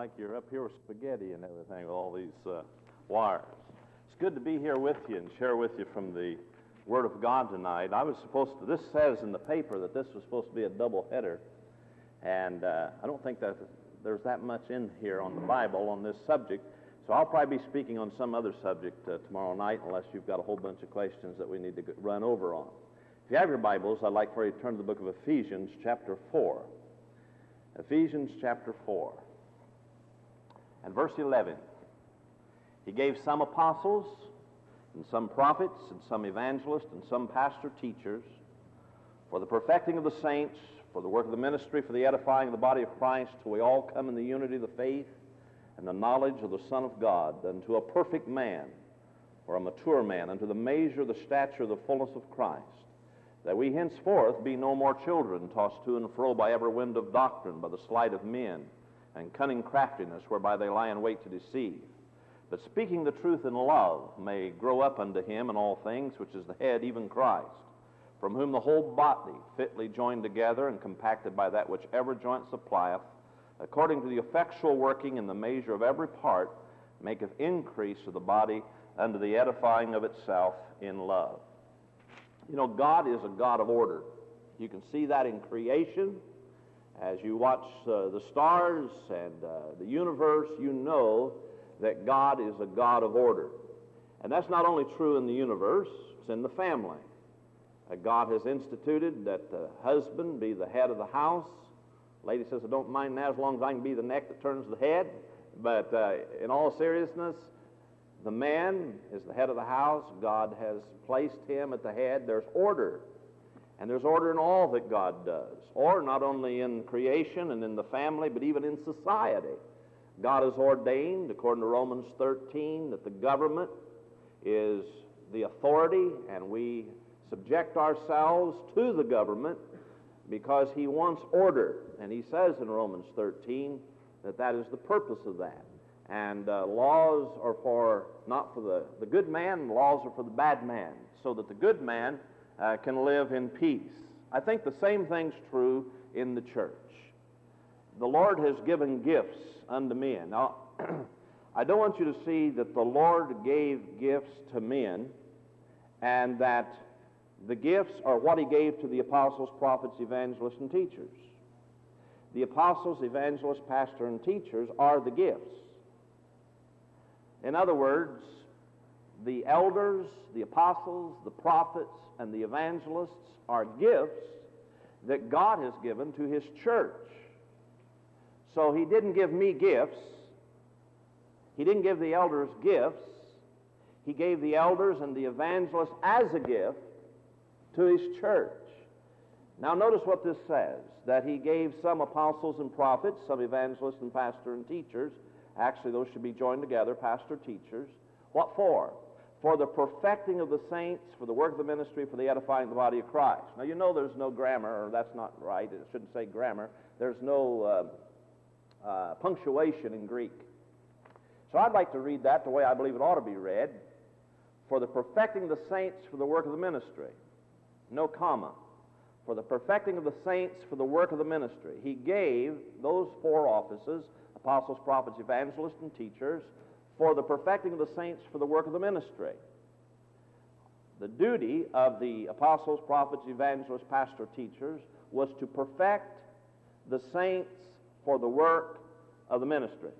like you're up here with spaghetti and everything, with all these wires. It's good to be here with you and share with you from the Word of God tonight. This says in the paper that this was supposed to be a double header, and I don't think that there's that much in here on the Bible on this subject, so I'll probably be speaking on some other subject tomorrow night, unless you've got a whole bunch of questions that we need to run over on. If you have your Bibles, I'd like for you to turn to the book of Ephesians, chapter 4. Ephesians, chapter 4. And verse 11. He gave some apostles, and some prophets, and some evangelists, and some pastor-teachers, for the perfecting of the saints, for the work of the ministry, for the edifying of the body of Christ, till we all come in the unity of the faith and the knowledge of the Son of God, unto a perfect man, or a mature man, unto the measure of the stature of the fullness of Christ, that we henceforth be no more children, tossed to and fro by every wind of doctrine, by the sleight of men, and cunning craftiness, whereby they lie in wait to deceive. But speaking the truth in love may grow up unto him in all things, which is the head, even Christ, from whom the whole body, fitly joined together and compacted by that which every joint supplieth, according to the effectual working in the measure of every part, maketh increase of the body unto the edifying of itself in love. You know, God is a God of order. You can see that in creation. As you watch the stars and the universe, you know that God is a God of order. And that's not only true in the universe, it's in the family. God has instituted that the husband be the head of the house. Lady says, I don't mind that as long as I can be the neck that turns the head. But in all seriousness, the man is the head of the house. God has placed him at the head. There's order. And there's order in all that God does. Or not only in creation and in the family, but even in society. God has ordained, according to Romans 13, that the government is the authority, and we subject ourselves to the government because he wants order. And he says in Romans 13 that that is the purpose of that. And laws are not for the good man, laws are for the bad man, so that the good man can live in peace. I think the same thing's true in the church. The Lord has given gifts unto men. Now, I don't want you to see that the Lord gave gifts to men and that the gifts are what he gave to the apostles, prophets, evangelists, and teachers. The apostles, evangelists, pastors, and teachers are the gifts. In other words, the elders, the apostles, the prophets, and the evangelists are gifts that God has given to his church. So he didn't give me gifts. He didn't give the elders gifts. He gave the elders and the evangelists as a gift to his church. Now notice what this says, that he gave some apostles and prophets, some evangelists and pastors and teachers. Actually, those should be joined together, pastor, teachers. What for? For the perfecting of the saints, for the work of the ministry, for the edifying of the body of Christ. Now you know there's no grammar, or that's not right, it shouldn't say grammar. There's no punctuation in Greek. So I'd like to read that the way I believe it ought to be read. For the perfecting of the saints, for the work of the ministry. No comma. For the perfecting of the saints, for the work of the ministry. He gave those four offices, apostles, prophets, evangelists, and teachers, for the perfecting of the saints, for the work of the ministry. The duty of the apostles, prophets, evangelists, pastors, teachers was to perfect the saints for the work of the ministry.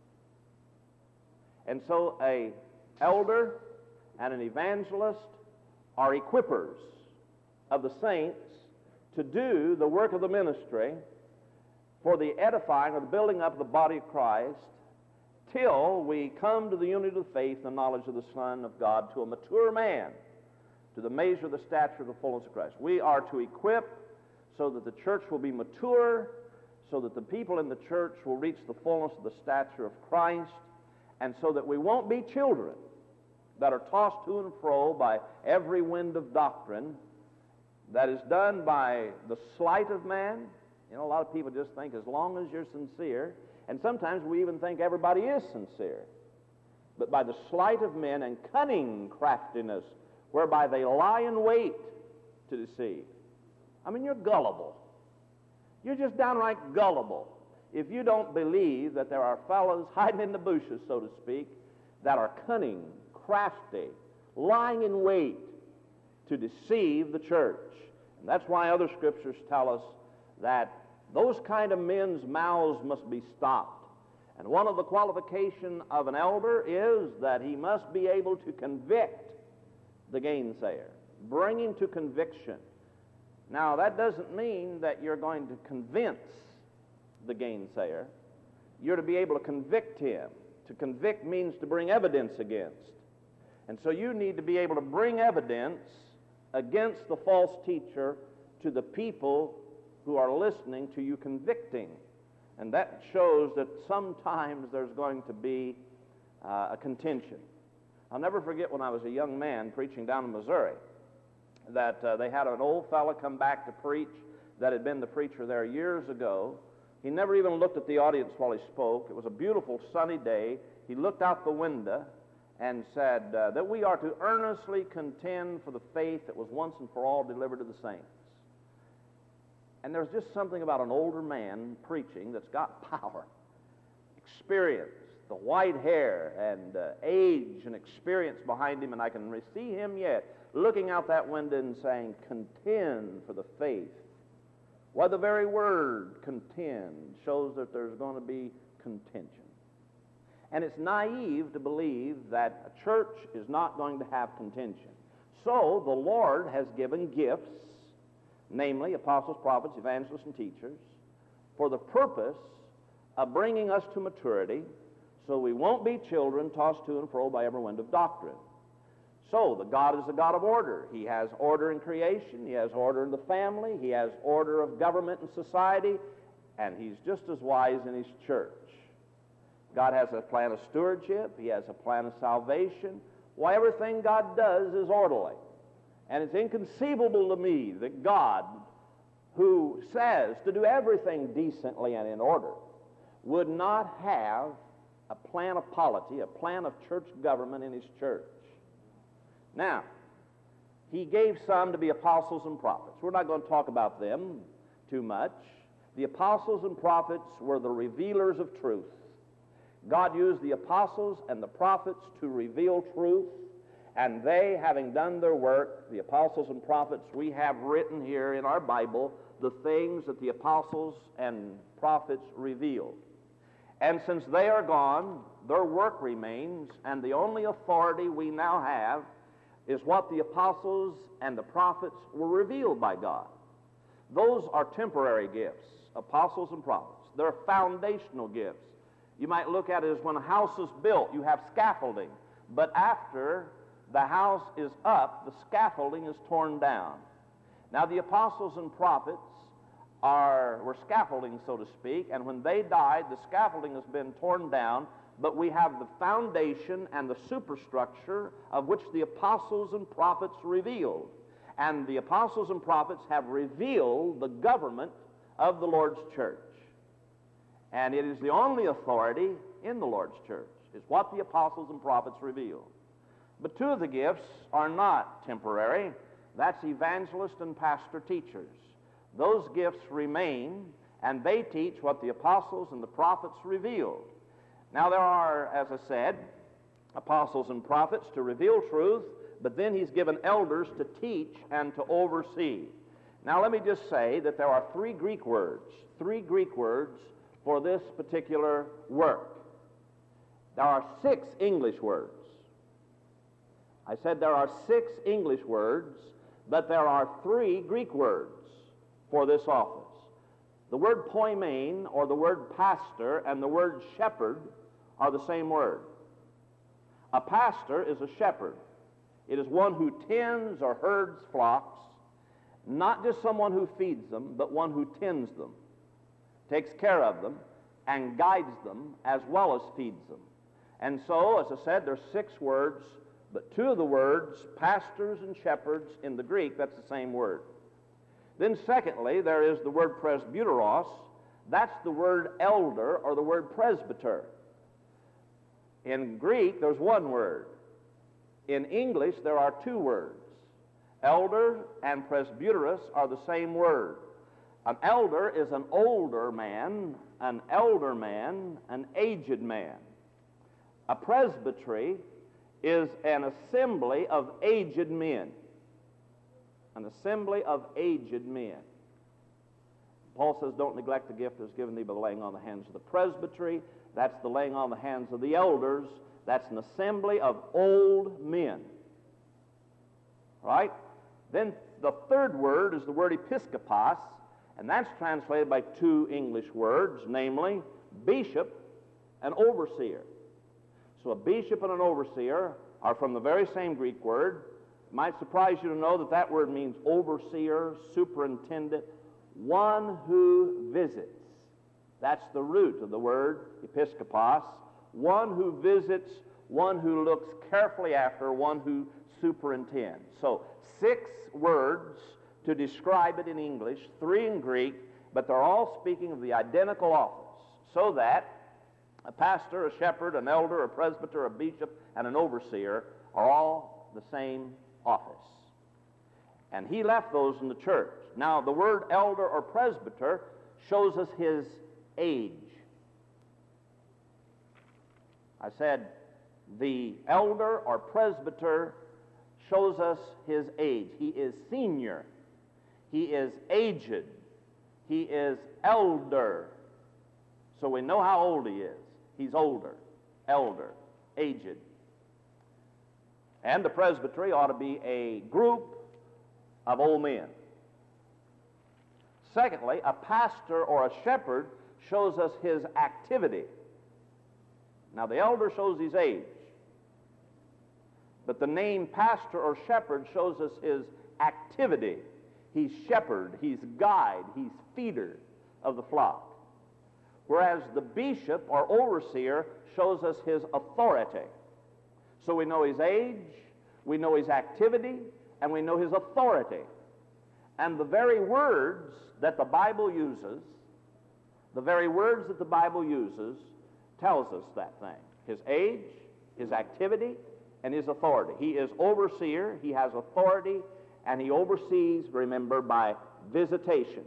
And so an elder and an evangelist are equippers of the saints to do the work of the ministry for the edifying or the building up of the body of Christ till we come to the unity of the faith and knowledge of the Son of God, to a mature man, to the measure of the stature of the fullness of Christ. We are to equip so that the church will be mature, so that the people in the church will reach the fullness of the stature of Christ, and so that we won't be children that are tossed to and fro by every wind of doctrine that is done by the sleight of man. You know, a lot of people just think as long as you're sincere, and sometimes we even think everybody is sincere, but by the sleight of men and cunning craftiness, whereby they lie in wait to deceive. I mean, you're gullible. You're just downright gullible if you don't believe that there are fellows hiding in the bushes, so to speak, that are cunning, crafty, lying in wait to deceive the church. And that's why other scriptures tell us that those kind of men's mouths must be stopped. And one of the qualifications of an elder is that he must be able to convict the gainsayer, bring him to conviction. Now, that doesn't mean that you're going to convince the gainsayer. You're to be able to convict him. To convict means to bring evidence against. And so you need to be able to bring evidence against the false teacher to the people who are listening to you convicting. And that shows that sometimes there's going to be a contention. I'll never forget when I was a young man preaching down in Missouri that they had an old fella come back to preach that had been the preacher there years ago. He never even looked at the audience while he spoke. It was a beautiful sunny day. He looked out the window and said that we are to earnestly contend for the faith that was once and for all delivered to the saints. And there's just something about an older man preaching that's got power, experience, the white hair and age and experience behind him, and I can see him yet looking out that window and saying, contend for the faith. Why, the very word contend shows that there's going to be contention. And it's naive to believe that a church is not going to have contention. So the Lord has given gifts, namely apostles, prophets, evangelists, and teachers, for the purpose of bringing us to maturity so we won't be children tossed to and fro by every wind of doctrine. So the God is a God of order. He has order in creation. He has order in the family. He has order of government and society. And He's just as wise in His church. God has a plan of stewardship. He has a plan of salvation. Why, everything God does is orderly. And it's inconceivable to me that God, who says to do everything decently and in order, would not have a plan of polity, a plan of church government in His church. Now, He gave some to be apostles and prophets. We're not going to talk about them too much. The apostles and prophets were the revealers of truth. God used the apostles and the prophets to reveal truth, and they, having done their work, the apostles and prophets, we have written here in our Bible the things that the apostles and prophets revealed. And since they are gone, their work remains, and the only authority we now have is what the apostles and the prophets were revealed by God. Those are temporary gifts, apostles and prophets. They're foundational gifts. You might look at it as when a house is built, you have scaffolding. But after the house is up, the scaffolding is torn down. Now, the apostles and prophets were scaffolding, so to speak, and when they died, the scaffolding has been torn down, but we have the foundation and the superstructure of which the apostles and prophets revealed. And the apostles and prophets have revealed the government of the Lord's church. And it is the only authority in the Lord's church, is what the apostles and prophets revealed. But two of the gifts are not temporary. That's evangelist and pastor teachers. Those gifts remain, and they teach what the apostles and the prophets revealed. Now, there are, as I said, apostles and prophets to reveal truth, but then He's given elders to teach and to oversee. Now, let me just say that there are three Greek words for this particular work. There are 6 English words. I said there are 6 English words, but there are 3 Greek words for this office. The word poimen, or the word pastor, and the word shepherd are the same word. A pastor is a shepherd. It is one who tends or herds flocks, not just someone who feeds them, but one who tends them, takes care of them, and guides them as well as feeds them. And so, as I said, there's 6 words, but 2 of the words, pastors and shepherds, in the Greek, that's the same word. Then secondly, there is the word presbyteros. That's the word elder, or the word presbyter. In Greek, there's 1 word. In English, there are 2 words. Elder and presbyteros are the same word. An elder is an older man an elder man, an aged man. A presbytery is an assembly of aged men. An assembly of aged men. Paul says, don't neglect the gift that is given thee by the laying on the hands of the presbytery. That's the laying on the hands of the elders. That's an assembly of old men. Right? Then the third word is the word episkopos, and that's translated by two English words, namely bishop and overseer. So a bishop and an overseer are from the very same Greek word. It might surprise you to know that that word means overseer, superintendent, one who visits. That's the root of the word episkopos. One who visits, one who looks carefully after, one who superintends. So 6 words to describe it in English, 3 in Greek, but they're all speaking of the identical office, so that a pastor, a shepherd, an elder, a presbyter, a bishop, and an overseer are all the same office. And he left those in the church. Now, the word elder or presbyter shows us his age. I said the elder or presbyter shows us his age. He is senior. He is aged. He is elder. So we know how old he is. He's older, elder, aged. And the presbytery ought to be a group of old men. Secondly, a pastor or a shepherd shows us his activity. Now, the elder shows his age, but the name pastor or shepherd shows us his activity. He's shepherd, he's guide, he's feeder of the flock. Whereas the bishop or overseer shows us his authority. So we know his age, we know his activity, and we know his authority. And the very words that the Bible uses, tells us that thing. His age, his activity, and his authority. He is overseer, he has authority, and he oversees, remember, by visitation.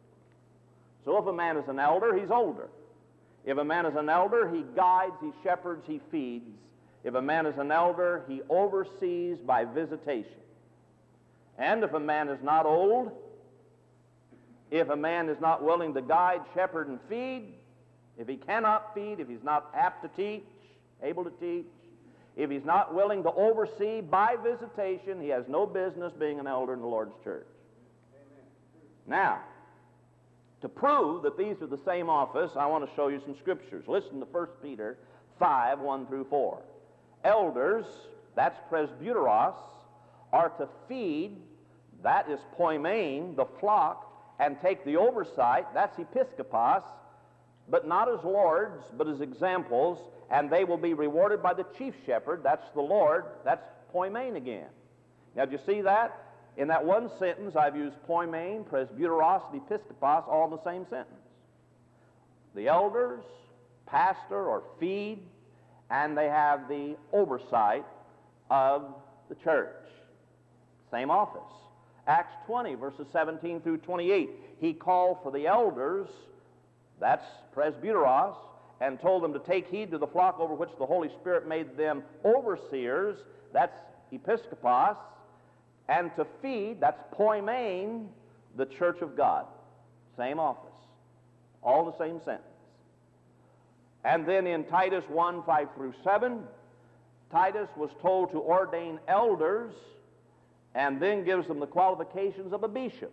So if a man is an elder, he's older. If a man is an elder, he guides, he shepherds, he feeds. If a man is an elder, he oversees by visitation. And if a man is not old, if a man is not willing to guide, shepherd, and feed, if he cannot feed, if he's not apt to teach, able to teach, if he's not willing to oversee by visitation, he has no business being an elder in the Lord's church. Amen. Now, to prove that these are the same office, I want to show you some scriptures. Listen to 1 Peter 5, 1 through 4. Elders, that's presbyteros, are to feed, that is poimen, the flock, and take the oversight, that's episkopos, but not as lords, but as examples, and they will be rewarded by the chief shepherd, that's the Lord, that's poimen again. Now, do you see that? In that one sentence, I've used poimen, presbyteros, and episkopos, all in the same sentence. The elders pastor or feed, and they have the oversight of the church. Same office. Acts 20, verses 17 through 28. He called for the elders, that's presbyteros, and told them to take heed to the flock over which the Holy Spirit made them overseers, that's episkopos, and to feed, that's poimen, the church of God. Same office. All the same sentence. And then in Titus 1, 5 through 7, Titus was told to ordain elders and then gives them the qualifications of a bishop.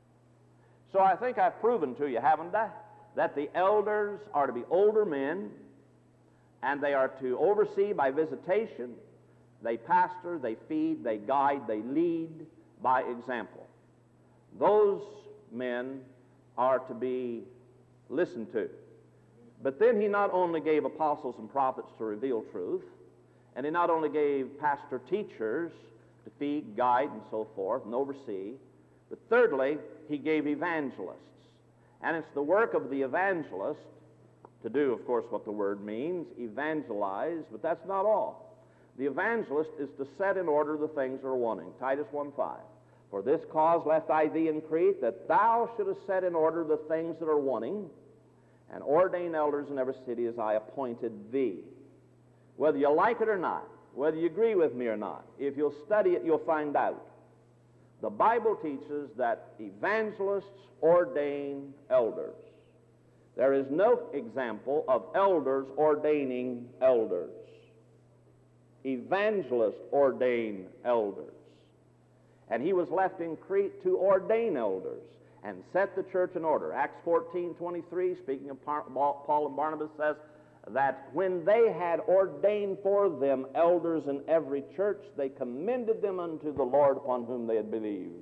So I think I've proven to you, haven't I, that the elders are to be older men, and they are to oversee by visitation. They pastor, they feed, they guide, they lead by example. Those men are to be listened to. But then he not only gave apostles and prophets to reveal truth, and he not only gave pastor teachers to feed, guide, and so forth, and oversee, but thirdly, he gave evangelists. And it's the work of the evangelist to do, of course, what the word means, evangelize, but that's not all. The evangelist is to set in order the things that are wanting. Titus 1:5. For this cause left I thee in Crete, that thou shouldest set in order the things that are wanting, and ordain elders in every city as I appointed thee. Whether you like it or not, whether you agree with me or not, if you'll study it, you'll find out. The Bible teaches that evangelists ordain elders. There is no example of elders ordaining elders. Evangelists ordain elders. And he was left in Crete to ordain elders and set the church in order. Acts 14:23, speaking of Paul and Barnabas, says that when they had ordained for them elders in every church, they commended them unto the Lord upon whom they had believed.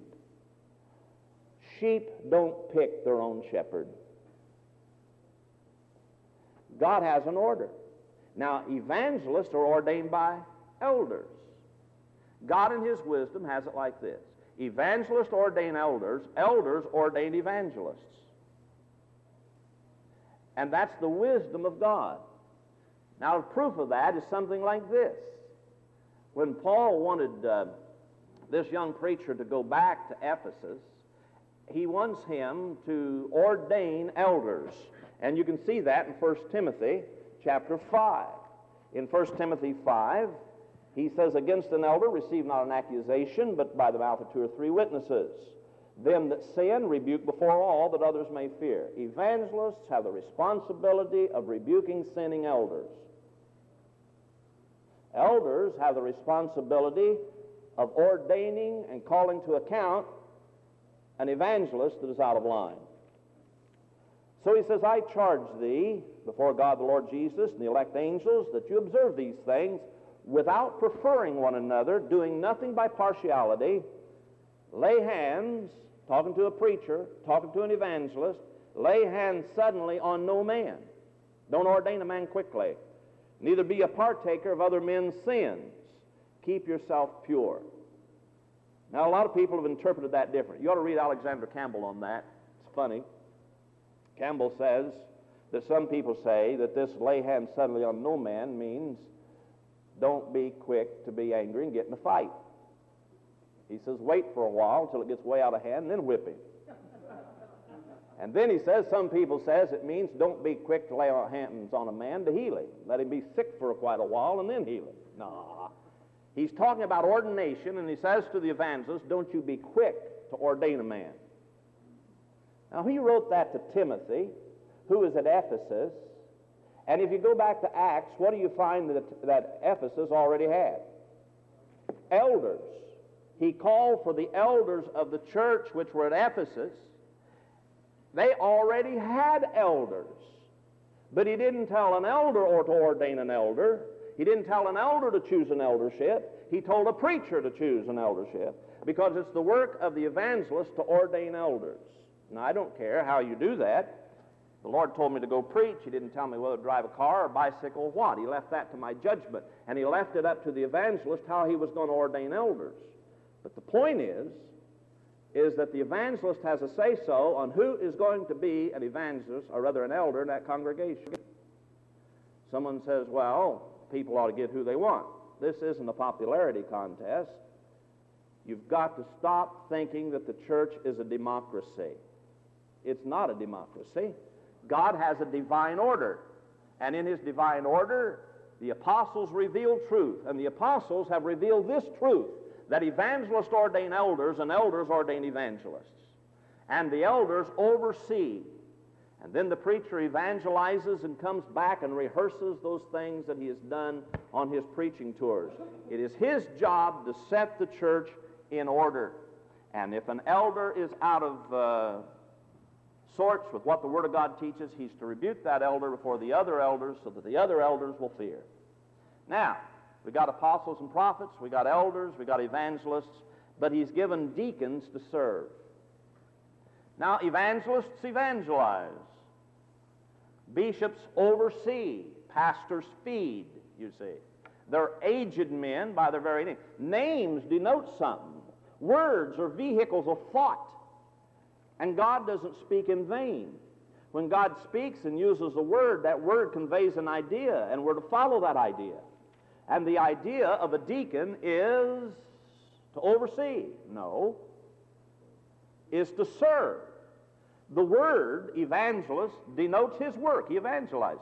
Sheep don't pick their own shepherd. God has an order. Now, evangelists are ordained by elders. God in his wisdom has it like this. Evangelists ordain elders, elders ordain evangelists. And that's the wisdom of God. Now, the proof of that is something like this. When Paul wanted this young preacher to go back to Ephesus, he wants him to ordain elders. And you can see that in 1 Timothy chapter 5. In 1 Timothy 5, he says, against an elder receive not an accusation, but by the mouth of 2 or 3 witnesses. Them that sin rebuke before all, that others may fear. Evangelists have the responsibility of rebuking sinning elders. Elders have the responsibility of ordaining and calling to account an evangelist that is out of line. So he says, I charge thee before God the Lord Jesus and the elect angels that you observe these things without preferring one another, doing nothing by partiality. Lay hands, talking to a preacher, talking to an evangelist, lay hands suddenly on no man. Don't ordain a man quickly. Neither be a partaker of other men's sins. Keep yourself pure. Now, a lot of people have interpreted that different. You ought to read Alexander Campbell on that. It's funny. Campbell says that some people say that this lay hands suddenly on no man means don't be quick to be angry and get in a fight. He says wait for a while until it gets way out of hand and then whip him. And then he says, some people says it means don't be quick to lay hands on a man to heal him. Let him be sick for quite a while and then heal him. Nah. He's talking about ordination, and he says to the evangelist, don't you be quick to ordain a man. Now, he wrote that to Timothy, who was at Ephesus. And if you go back to Acts, what do you find that Ephesus already had? Elders. He called for the elders of the church which were at Ephesus. They already had elders. But he didn't tell an elder or to ordain an elder. He didn't tell an elder to choose an eldership. He told a preacher to choose an eldership, because it's the work of the evangelist to ordain elders. Now, I don't care how you do that. The Lord told me to go preach. He didn't tell me whether to drive a car or bicycle or what. He left that to my judgment. And he left it up to the evangelist how he was going to ordain elders. But the point is that the evangelist has a say-so on who is going to be an evangelist, or rather an elder, in that congregation. Someone says, well, people ought to get who they want. This isn't a popularity contest. You've got to stop thinking that the church is a democracy. It's not a democracy. God has a divine order. And in his divine order, the apostles reveal truth. And the apostles have revealed this truth, that evangelists ordain elders and elders ordain evangelists. And the elders oversee. And then the preacher evangelizes and comes back and rehearses those things that he has done on his preaching tours. It is his job to set the church in order. And if an elder is out of sorts with what the Word of God teaches, he's to rebuke that elder before the other elders so that the other elders will fear. Now, we got apostles and prophets, we got elders, we got evangelists, but he's given deacons to serve. Now, evangelists evangelize. Bishops oversee. Pastors feed, you see. They're aged men by their very name. Names denote something. Words are vehicles of thought. And God doesn't speak in vain. When God speaks and uses a word, that word conveys an idea, and we're to follow that idea. And the idea of a deacon is to oversee. No. Is to serve. The word evangelist denotes his work. He evangelizes.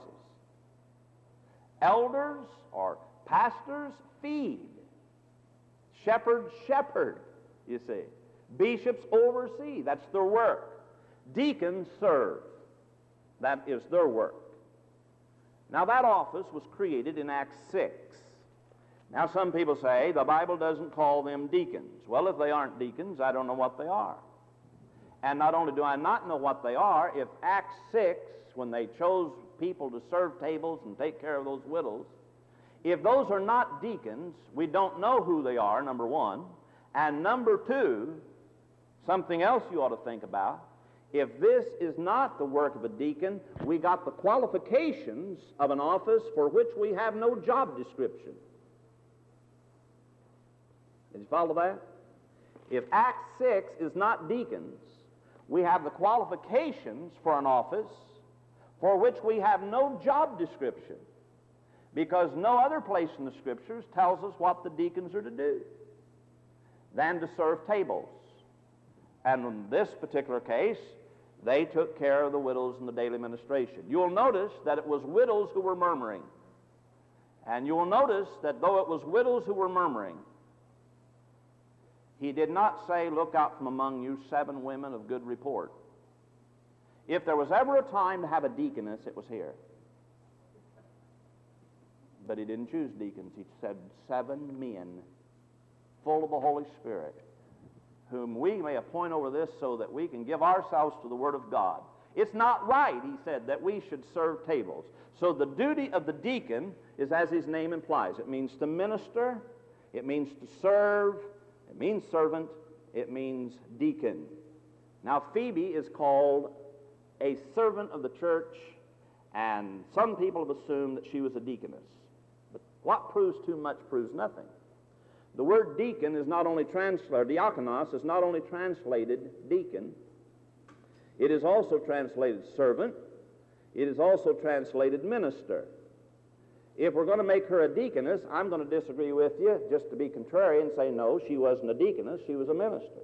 Elders or pastors feed. Shepherds shepherd, you see. Bishops oversee. That's their work. Deacons serve. That is their work. Now that office was created in Acts 6. Now some people say the Bible doesn't call them deacons. Well, if they aren't deacons, I don't know what they are. And not only do I not know what they are, if Acts 6, when they chose people to serve tables and take care of those widows, if those are not deacons, we don't know who they are, number one. And number two, something else you ought to think about, if this is not the work of a deacon, we got the qualifications of an office for which we have no job description. Did you follow that? If Acts 6 is not deacons, we have the qualifications for an office for which we have no job description, because no other place in the Scriptures tells us what the deacons are to do than to serve tables. And in this particular case, they took care of the widows in the daily ministration. You'll notice that it was widows who were murmuring. And you will notice that though it was widows who were murmuring, he did not say, look out from among you 7 women of good report. If there was ever a time to have a deaconess, it was here. But he didn't choose deacons. He said 7 men full of the Holy Spirit, whom we may appoint over this so that we can give ourselves to the Word of God. It's not right, he said, that we should serve tables. So the duty of the deacon is as his name implies. It means to minister, it means to serve, it means servant, it means deacon. Now Phoebe is called a servant of the church, and some people have assumed that she was a deaconess. But what proves too much proves nothing. The word deacon is not only translated, diakonos is not only translated deacon, it is also translated servant, it is also translated minister. If we're going to make her a deaconess, I'm going to disagree with you, just to be contrary, and say, no, she wasn't a deaconess, she was a minister.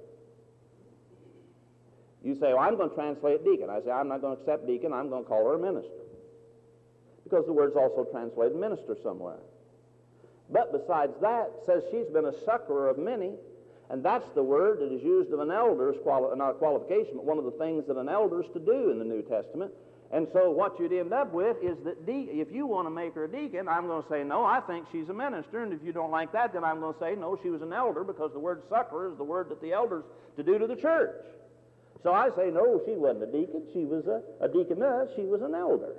You say, well, I'm going to translate deacon. I say, I'm not going to accept deacon, I'm going to call her a minister. Because the word's also translated minister somewhere. But besides that, it says she's been a succorer of many, and that's the word that is used of an elder's, not a qualification, but one of the things that an elder's to do in the New Testament. And so what you'd end up with is that if you want to make her a deacon, I'm going to say, no, I think she's a minister, and if you don't like that, then I'm going to say, no, she was an elder, because the word succorer is the word that the elders to do to the church. So I say, no, she wasn't a deacon, she was a deaconess, she was an elder.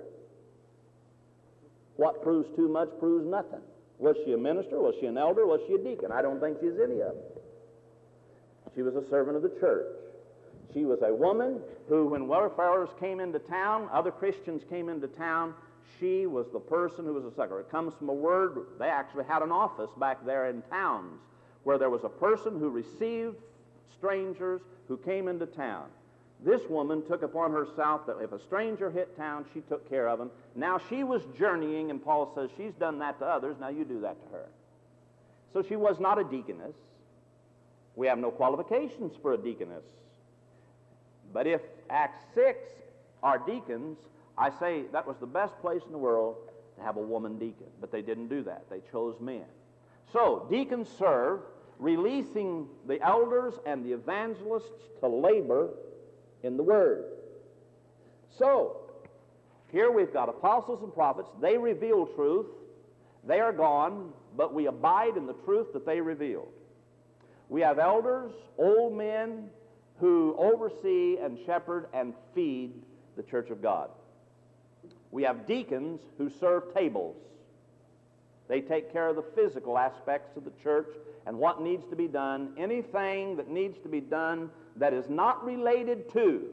What proves too much proves nothing. Was she a minister? Was she an elder? Was she a deacon? I don't think she's any of them. She was a servant of the church. She was a woman who, when wayfarers came into town, other Christians came into town, she was the person who was a succor. It comes from a word, they actually had an office back there in towns where there was a person who received strangers who came into town. This woman took upon herself that if a stranger hit town, she took care of him. Now she was journeying, and Paul says she's done that to others, now you do that to her. So she was not a deaconess. We have no qualifications for a deaconess. But if Acts 6 are deacons, I say that was the best place in the world to have a woman deacon. But they didn't do that. They chose men. So deacons serve, releasing the elders and the evangelists to labor in the Word. So, here we've got apostles and prophets. They reveal truth. They are gone, but we abide in the truth that they revealed. We have elders, old men, who oversee and shepherd and feed the church of God. We have deacons who serve tables. They take care of the physical aspects of the church and what needs to be done. Anything that needs to be done that is not related to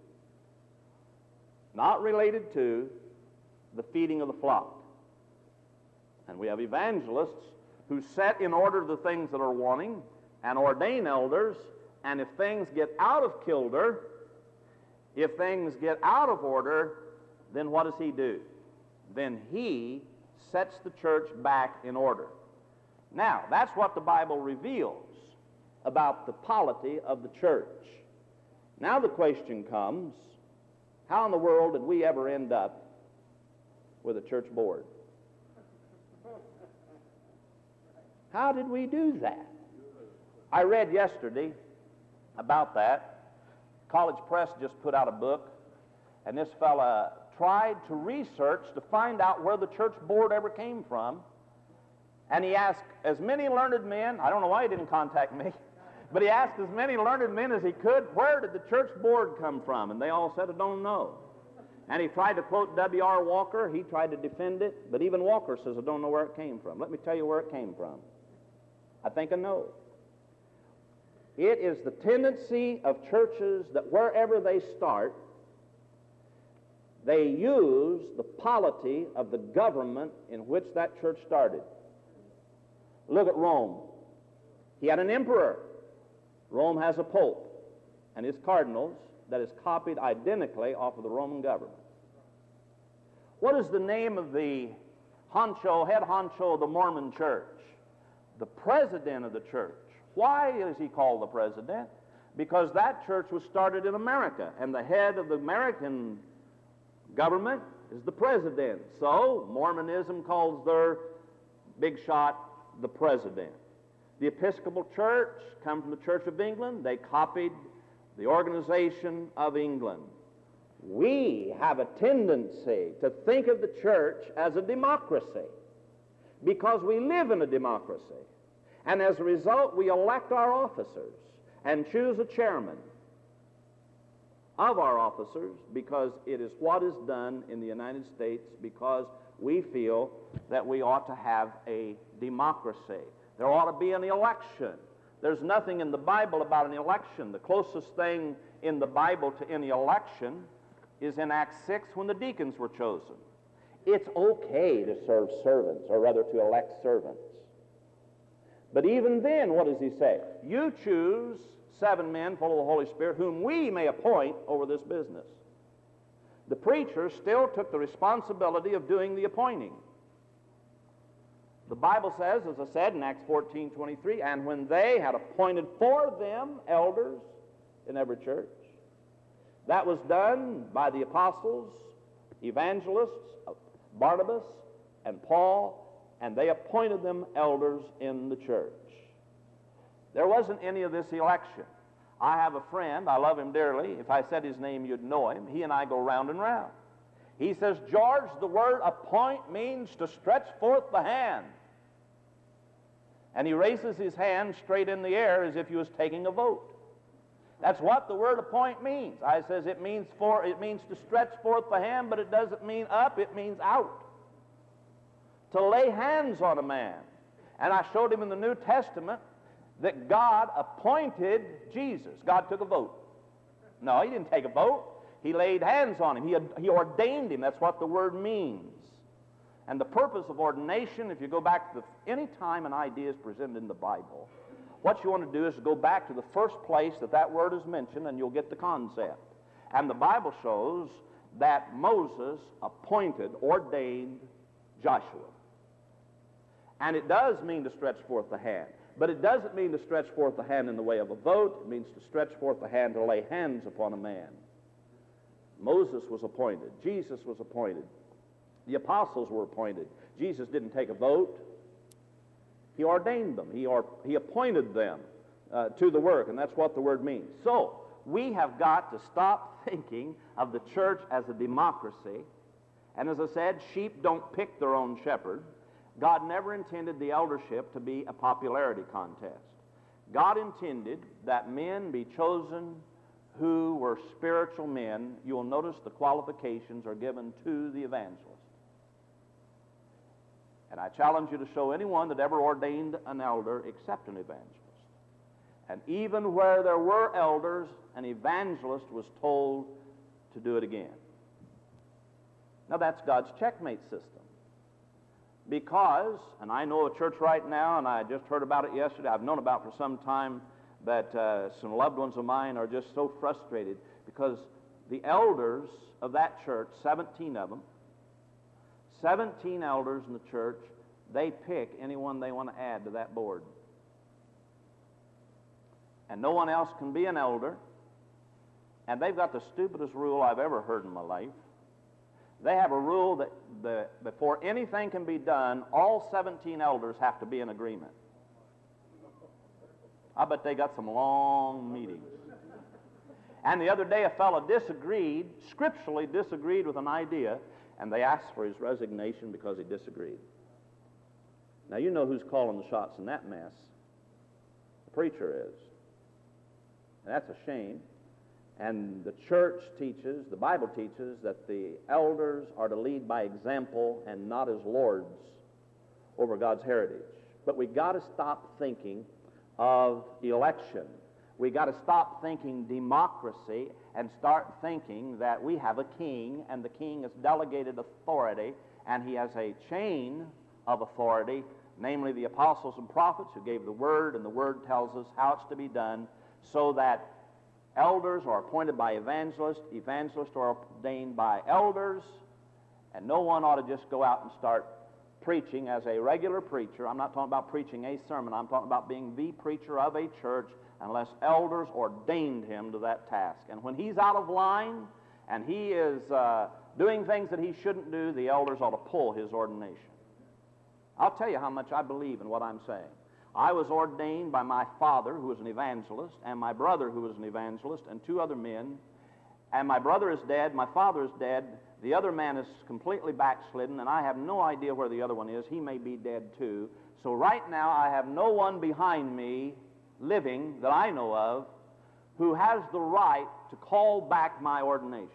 the feeding of the flock. And we have evangelists who set in order the things that are wanting and ordain elders, and if things get out of kilter, if things get out of order, then what does he do? Then he sets the church back in order. Now, that's what the Bible reveals about the polity of the church. Now the question comes, How in the world did we ever end up with a church board? How did we do that? I read yesterday about that. College Press just put out a book, and this fella tried to research to find out where the church board ever came from. And he asked as many learned men, I don't know why he didn't contact me, but he asked as many learned men as he could, where did the church board come from? And they all said, I don't know. And he tried to quote W.R. Walker. He tried to defend it, but even Walker says, I don't know where it came from. Let me tell you where it came from. I think I know. It is the tendency of churches that wherever they start, they use the polity of the government in which that church started. Look at Rome. He had an emperor. Rome has a pope and his cardinals that is copied identically off of the Roman government. What is the name of the head honcho of the Mormon church? The president of the church. Why is he called the president? Because that church was started in America, and the head of the American government is the president. So Mormonism calls their big shot the president. The Episcopal Church come from the Church of England. They copied the organization of England. We have a tendency to think of the church as a democracy because we live in a democracy. And as a result, we elect our officers and choose a chairman of our officers because it is what is done in the United States because we feel that we ought to have a democracy. There ought to be an election. There's nothing in the Bible about an election. The closest thing in the Bible to any election is in Acts 6 when the deacons were chosen. It's okay to serve servants, or rather to elect servants. But even then, what does he say? You choose 7 men full of the Holy Spirit whom we may appoint over this business. The preacher still took the responsibility of doing the appointing. The Bible says, as I said in Acts 14:23, and when they had appointed for them elders in every church, that was done by the apostles, evangelists, Barnabas and Paul, and they appointed them elders in the church. There wasn't any of this election. I have a friend, I love him dearly. If I said his name, you'd know him. He and I go round and round. He says, George, the word appoint means to stretch forth the hand. And he raises his hand straight in the air as if he was taking a vote. That's what the word appoint means. I says it means to stretch forth the hand, but it doesn't mean up, it means out. To lay hands on a man. And I showed him in the New Testament that God appointed Jesus. God took a vote. No, he didn't take a vote. He laid hands on him. He ordained him. That's what the word means. And the purpose of ordination, if you go back to any time an idea is presented in the Bible, what you want to do is go back to the first place that word is mentioned, and you'll get the concept. And the Bible shows that Moses ordained Joshua. And it does mean to stretch forth the hand. But it doesn't mean to stretch forth the hand in the way of a vote. It means to stretch forth the hand to lay hands upon a man. Moses was appointed. Jesus was appointed. The apostles were appointed. Jesus didn't take a vote. He ordained them. He appointed them to the work, and that's what the word means. So, we have got to stop thinking of the church as a democracy. And as I said, sheep don't pick their own shepherd. God never intended the eldership to be a popularity contest. God intended that men be chosen who were spiritual men. You will notice the qualifications are given to the evangelist. And I challenge you to show anyone that ever ordained an elder except an evangelist. And even where there were elders, an evangelist was told to do it again. Now that's God's checkmate system. Because, and I know a church right now, and I just heard about it yesterday, I've known about it for some time, that some loved ones of mine are just so frustrated because the elders of that church, 17 of them, 17 elders in the church, they pick anyone they want to add to that board. And no one else can be an elder and they've got the stupidest rule I've ever heard in my life. They have a rule that before anything can be done, all 17 elders have to be in agreement. I bet they got some long meetings. And the other day a fellow scripturally disagreed with an idea, and they asked for his resignation because he disagreed. Now you know who's calling the shots in that mess. The preacher is. And that's a shame. And the church teaches, the Bible teaches, that the elders are to lead by example and not as lords over God's heritage. But we've got to stop thinking of election. We've got to stop thinking democracy and start thinking that we have a king, and the king has delegated authority, and he has a chain of authority, namely the apostles and prophets who gave the word, and the word tells us how it's to be done, so that elders are appointed by evangelists, evangelists are ordained by elders, and no one ought to just go out and start preaching as a regular preacher. I'm not talking about preaching a sermon. I'm talking about being the preacher of a church unless elders ordained him to that task. And when he's out of line and he is doing things that he shouldn't do, the elders ought to pull his ordination. I'll tell you how much I believe in what I'm saying. I was ordained by my father, who was an evangelist, and my brother, who was an evangelist, and two other men. And my brother is dead, my father is dead, the other man is completely backslidden, and I have no idea where the other one is. He may be dead too. So right now I have no one behind me living that I know of who has the right to call back my ordination.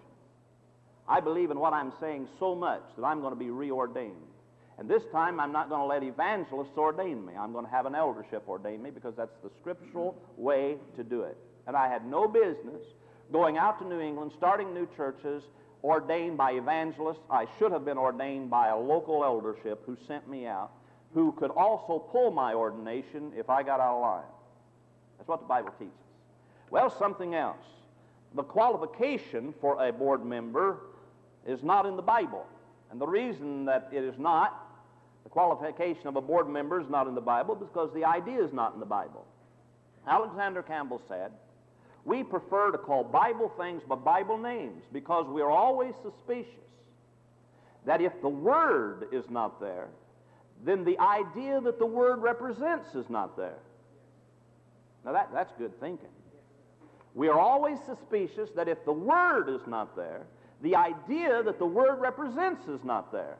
I believe in what I'm saying so much that I'm going to be reordained. And this time I'm not going to let evangelists ordain me. I'm going to have an eldership ordain me because that's the scriptural way to do it. And I had no business going out to New England, starting new churches, ordained by evangelists. I should have been ordained by a local eldership who sent me out, who could also pull my ordination if I got out of line. That's what the Bible teaches. Well, something else. The qualification for a board member is not in the Bible. And the reason that it is not, the qualification of a board member is not in the Bible, because the idea is not in the Bible. Alexander Campbell said, we prefer to call Bible things by Bible names because we are always suspicious that if the Word is not there, then the idea that the Word represents is not there. Now that's good thinking. We are always suspicious that if the Word is not there, the idea that the Word represents is not there.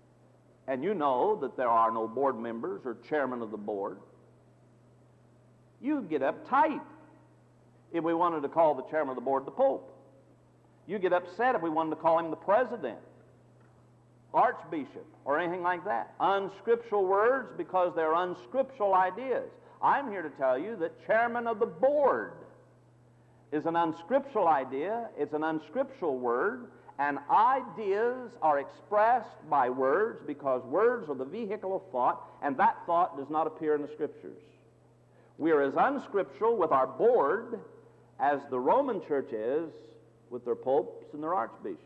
And you know that there are no board members or chairman of the board. You get uptight if we wanted to call the chairman of the board the Pope. You get upset if we wanted to call him the president, archbishop, or anything like that. Unscriptural words because they're unscriptural ideas. I'm here to tell you that chairman of the board is an unscriptural idea, it's an unscriptural word, and ideas are expressed by words because words are the vehicle of thought, and that thought does not appear in the Scriptures. We are as unscriptural with our board as the Roman Church is with their popes and their archbishops.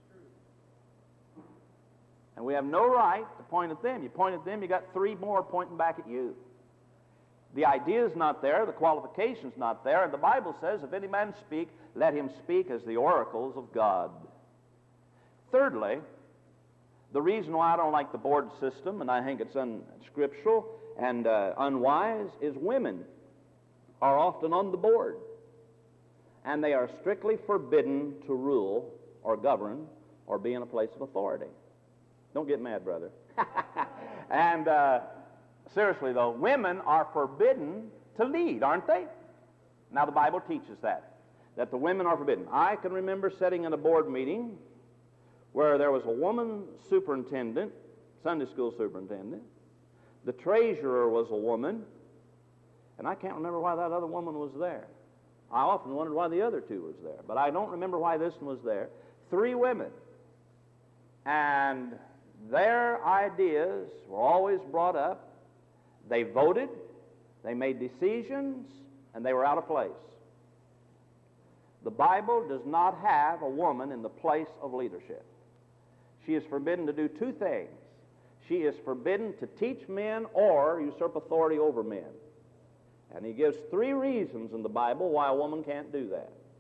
And we have no right to point at them. You point at them, you got three more pointing back at you. The idea is not there, the qualification is not there, and the Bible says, if any man speak, let him speak as the oracles of God. Thirdly, the reason why I don't like the board system, and I think it's unscriptural and unwise, is women are often on the board, and they are strictly forbidden to rule or govern or be in a place of authority. Don't get mad, brother. And seriously, though, women are forbidden to lead, aren't they? Now, the Bible teaches that the women are forbidden. I can remember sitting in a board meeting where there was a woman superintendent, Sunday school superintendent. The treasurer was a woman, and I can't remember why that other woman was there. I often wondered why the other two was there, but I don't remember why this one was there. 3 women. And their ideas were always brought up. They voted, they made decisions, and they were out of place. The Bible does not have a woman in the place of leadership. She is forbidden to do 2 things. She is forbidden to teach men or usurp authority over men. And he gives 3 reasons in the Bible why a woman can't do that.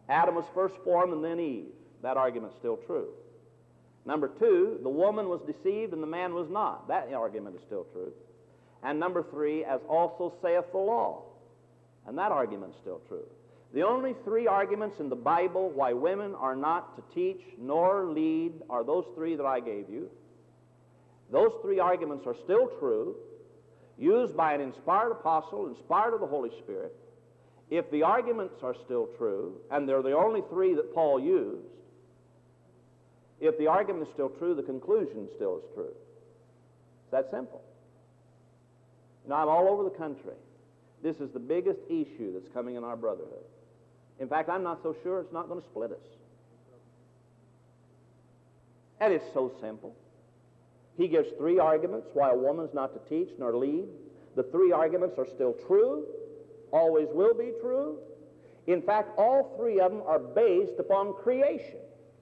Adam was first formed and then Eve. That argument's still true. Number 2, the woman was deceived and the man was not. That argument is still true. And number 3, as also saith the law. And that argument is still true. The only 3 arguments in the Bible why women are not to teach nor lead are those 3 that I gave you. Those 3 arguments are still true, used by an inspired apostle, inspired of the Holy Spirit. If the arguments are still true, and they're the only 3 that Paul used, if the argument is still true, the conclusion still is true. It's that simple. You know, I'm all over the country. This is the biggest issue that's coming in our brotherhood. In fact, I'm not so sure it's not going to split us. And it's so simple. He gives 3 arguments why a woman's not to teach nor lead. The 3 arguments are still true, always will be true. In fact, all 3 of them are based upon creation.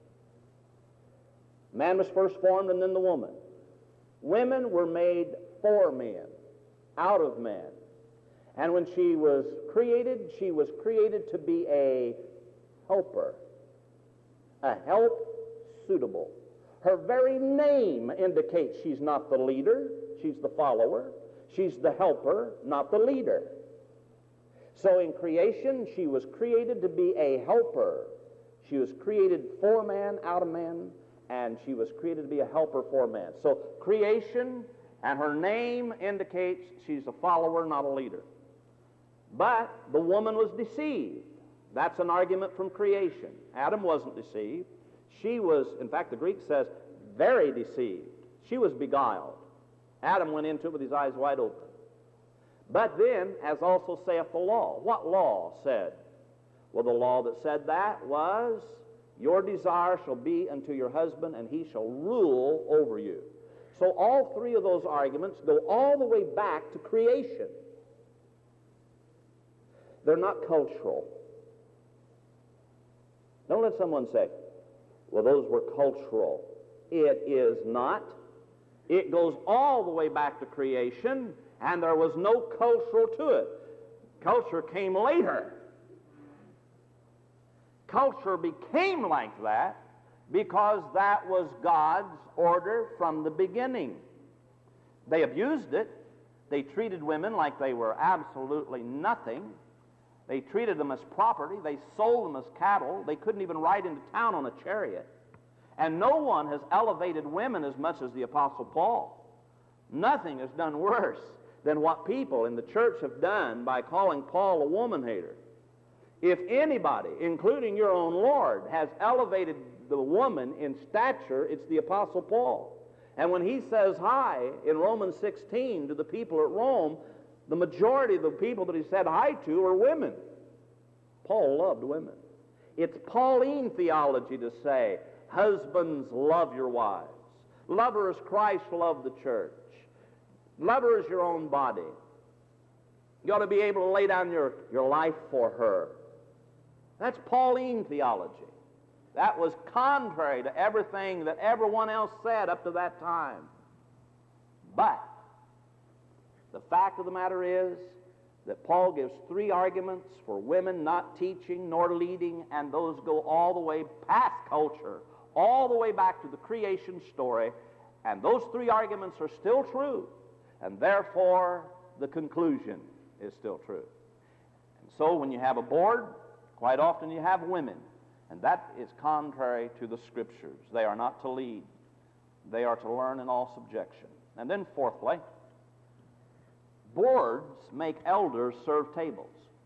Man was first formed and then the woman. Women were made for men, out of men. And when she was created to be a helper, a help suitable. Her very name indicates she's not the leader, she's the follower. She's the helper, not the leader. So in creation, she was created to be a helper. She was created for man, out of man, and she was created to be a helper for man. So creation and her name indicates she's a follower, not a leader. But the woman was deceived. That's an argument from creation. Adam wasn't deceived. She was, in fact, the Greek says, very deceived. She was beguiled. Adam went into it with his eyes wide open. But then, as also saith the law. What law said? Well, the law that said that was, your desire shall be unto your husband, and he shall rule over you. So all 3 of those arguments go all the way back to creation. They're not cultural. Don't let someone say, well, those were cultural. It is not. It goes all the way back to creation, and there was no cultural to it. Culture came later. Culture became like that because that was God's order from the beginning. They abused it. They treated women like they were absolutely nothing. They treated them as property. They sold them as cattle. They couldn't even ride into town on a chariot. And no one has elevated women as much as the Apostle Paul. Nothing has done worse than what people in the church have done by calling Paul a woman hater. If anybody, including your own Lord, has elevated the woman in stature, it's the Apostle Paul. And when he says hi in Romans 16 to the people at Rome, the majority of the people that he said hi to are women. Paul loved women. It's Pauline theology to say, husbands, love your wives. Love her as Christ loved the church. Love her as your own body. You ought to be able to lay down your life for her. That's Pauline theology. That was contrary to everything that everyone else said up to that time. But the fact of the matter is that Paul gives 3 arguments for women not teaching nor leading, and those go all the way past culture, all the way back to the creation story, and those 3 arguments are still true, and therefore the conclusion is still true. And so when you have a board, quite often you have women, and that is contrary to the Scriptures. They are not to lead. They are to learn in all subjection. And then fourthly, boards make elders serve tables.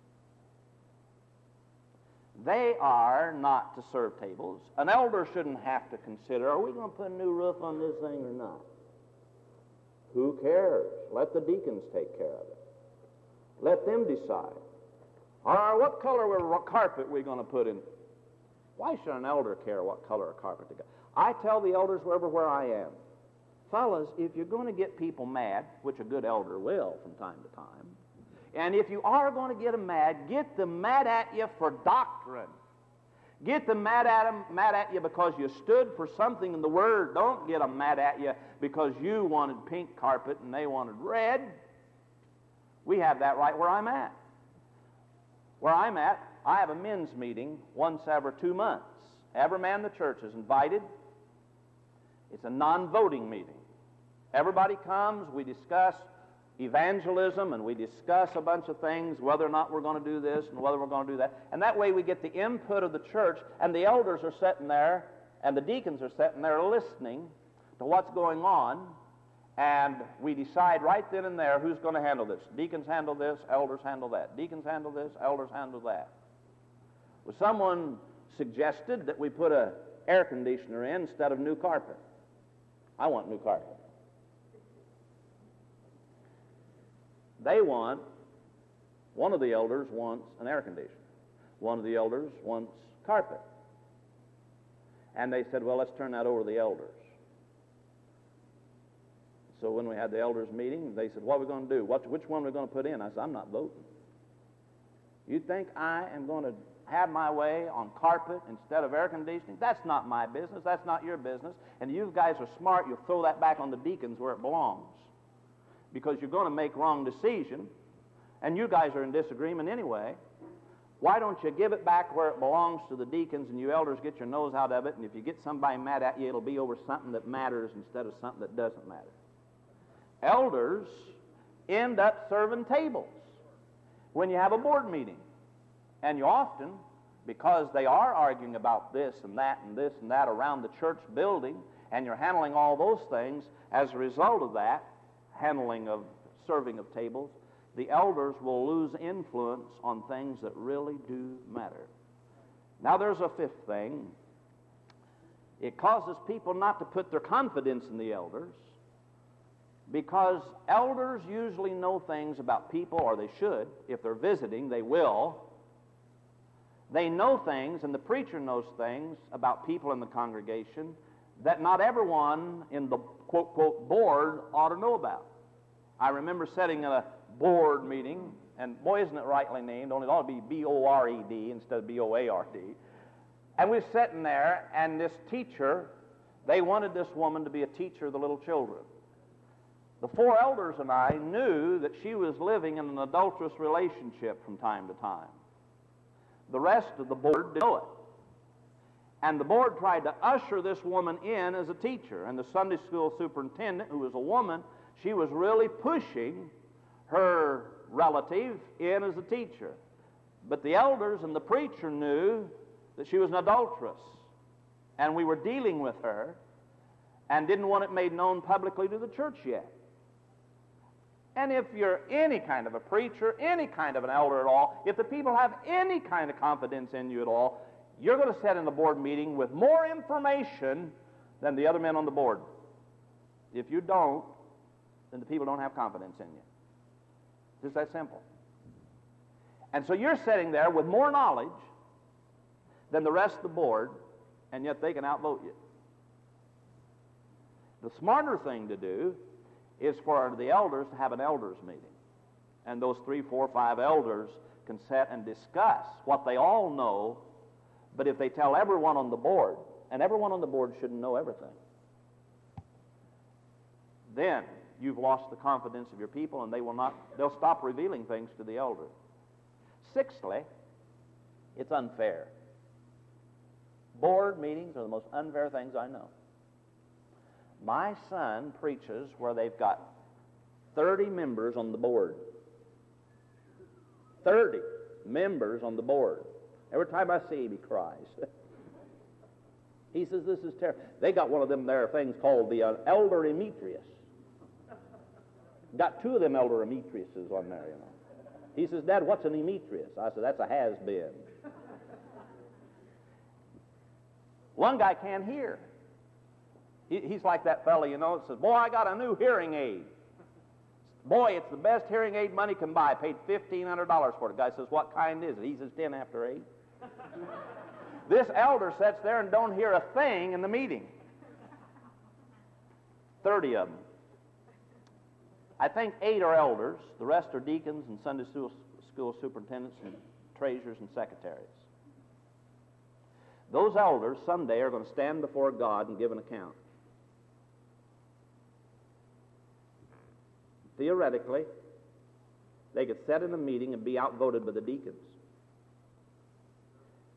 They are not to serve tables. An elder shouldn't have to consider, are we going to put a new roof on this thing or not? Who cares? Let the deacons take care of it. Let them decide. Or what color carpet are we going to put in? Why should an elder care what color of carpet to go? I tell the elders where I am, fellas, if you're going to get people mad, which a good elder will from time to time, and if you are going to get them mad at you for doctrine. Get them mad at you because you stood for something in the Word. Don't get them mad at you because you wanted pink carpet and they wanted red. We have that right where I'm at. Where I'm at, I have a men's meeting once every 2 months. Every man in the church is invited. It's a non-voting meeting. Everybody comes, we discuss evangelism, and we discuss a bunch of things, whether or not we're going to do this and whether we're going to do that. And that way we get the input of the church, and the elders are sitting there, and the deacons are sitting there listening to what's going on, and we decide right then and there who's going to handle this. Deacons handle this, elders handle that. Deacons handle this, elders handle that. Well, someone suggested that we put an air conditioner in instead of new carpet. I want new carpet. One of the elders wants an air conditioner. One of the elders wants carpet. And they said, well, let's turn that over to the elders. So when we had the elders meeting, they said, what are we going to do? Which one are we going to put in? I said, I'm not voting. You think I am going to have my way on carpet instead of air conditioning? That's not my business. That's not your business. And you guys are smart. You'll throw that back on the deacons where it belongs, because you're going to make wrong decision, and you guys are in disagreement anyway. Why don't you give it back where it belongs to the deacons, and you elders get your nose out of it, and if you get somebody mad at you, it'll be over something that matters instead of something that doesn't matter. Elders end up serving tables when you have a board meeting. And you often, because they are arguing about this and that and this and that around the church building, and you're handling all those things, as a result of that, handling of serving of tables, the elders will lose influence on things that really do matter. Now there's a fifth thing. It causes people not to put their confidence in the elders, because elders usually know things about people, or they should. If they're visiting, they will. They know things, and the preacher knows things about people in the congregation that not everyone in the quote board ought to know about. I remember sitting in a board meeting, and boy, isn't it rightly named, only it ought to be B-O-R-E-D instead of B-O-A-R-D. And we were sitting there, and this teacher, they wanted this woman to be a teacher of the little children. The four elders and I knew that she was living in an adulterous relationship from time to time. The rest of the board didn't know it. And the board tried to usher this woman in as a teacher. And the Sunday school superintendent, who was a woman, she was really pushing her relative in as a teacher. But the elders and the preacher knew that she was an adulteress. And we were dealing with her and didn't want it made known publicly to the church yet. And if you're any kind of a preacher, any kind of an elder at all, if the people have any kind of confidence in you at all, you're going to sit in a board meeting with more information than the other men on the board. If you don't, then the people don't have confidence in you. Just that simple. And so you're sitting there with more knowledge than the rest of the board, and yet they can outvote you. The smarter thing to do is for the elders to have an elders meeting. And those 3, 4, 5 elders can sit and discuss what they all know, but if they tell everyone on the board, and everyone on the board shouldn't know everything, then you've lost the confidence of your people, and they'll stop revealing things to the elder. Sixthly, it's unfair. Board meetings are the most unfair things I know. My son preaches where they've got 30 members on the board. 30 members on the board. Every time I see him, he cries. He says, this is terrible. They got one of them there things called the Elder Emetrius. Got 2 of them Elder Emetriuses on there, you know. He says, Dad, what's an Emetrius? I said, that's a has-been. One guy can't hear. He's like that fellow, you know, that says, boy, I got a new hearing aid. Boy, it's the best hearing aid money can buy. I paid $1,500 for it. The guy says, what kind is it? He says, 10 after 8. This elder sits there and don't hear a thing in the meeting. 30 of them. I think 8 are elders. The rest are deacons and Sunday school superintendents and treasurers and secretaries. Those elders someday are going to stand before God and give an account. Theoretically, they could sit in a meeting and be outvoted by the deacons.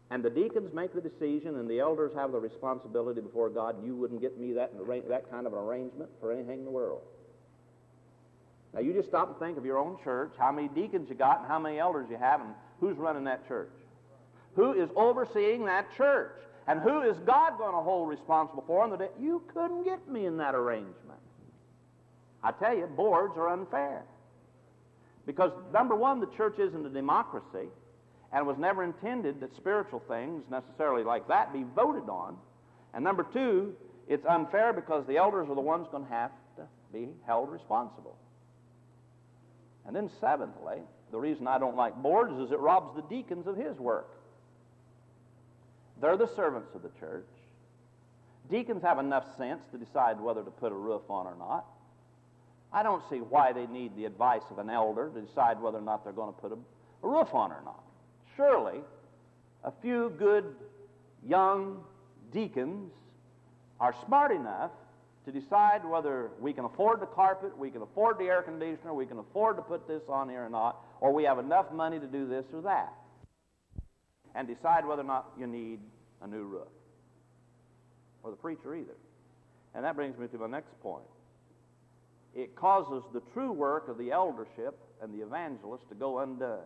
and the deacons make the decision, and the elders have the responsibility before God, you wouldn't get me that kind of an arrangement for anything in the world. Now, you just stop and think of your own church, how many deacons you got, and how many elders you have, and who's running that church? Who is overseeing that church? And who is God going to hold responsible for on the day? You couldn't get me in that arrangement. I tell you, boards are unfair. Because, number one, the church isn't a democracy, and it was never intended that spiritual things, necessarily like that, be voted on. And number two, it's unfair because the elders are the ones going to have to be held responsible. And then seventhly, the reason I don't like boards is it robs the deacons of his work. They're the servants of the church. Deacons have enough sense to decide whether to put a roof on or not. I don't see why they need the advice of an elder to decide whether or not they're going to put a roof on or not. Surely, a few good young deacons are smart enough to decide whether we can afford the carpet, we can afford the air conditioner, we can afford to put this on here or not, or we have enough money to do this or that, and decide whether or not you need a new roof, or the preacher either. And that brings me to my next point. It causes the true work of the eldership and the evangelist to go undone.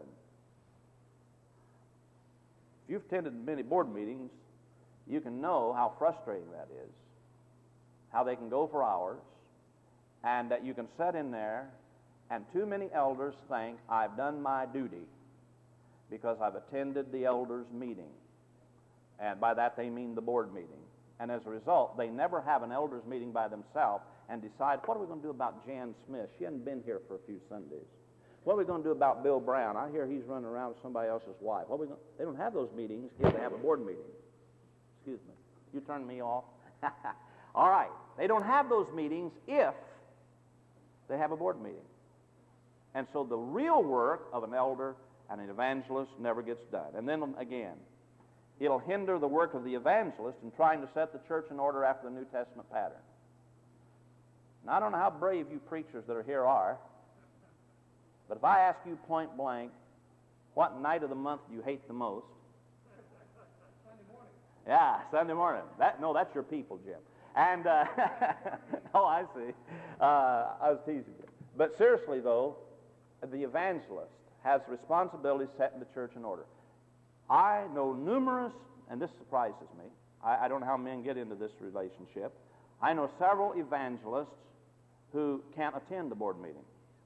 If you've attended many board meetings, you can know how frustrating that is, how they can go for hours, and that you can sit in there, and too many elders think, I've done my duty because I've attended the elders' meeting. And by that they mean the board meeting. And as a result, they never have an elders' meeting by themselves and decide, what are we going to do about Jan Smith? She hadn't been here for a few Sundays. What are we going to do about Bill Brown? I hear he's running around with somebody else's wife. They don't have those meetings if they have a board meeting. Excuse me. You turned me off? All right. They don't have those meetings if they have a board meeting. And so the real work of an elder and an evangelist never gets done. And then again, it'll hinder the work of the evangelist in trying to set the church in order after the New Testament pattern. Now, I don't know how brave you preachers that are here are, but if I ask you point blank, what night of the month do you hate the most? Sunday morning. Yeah, Sunday morning. That's your people, Jim. And, oh, I see. I was teasing you. But seriously, though, the evangelist has responsibility setting the church in order. I know numerous, and this surprises me, I don't know how men get into this relationship. I know several evangelists who can't attend the board meeting.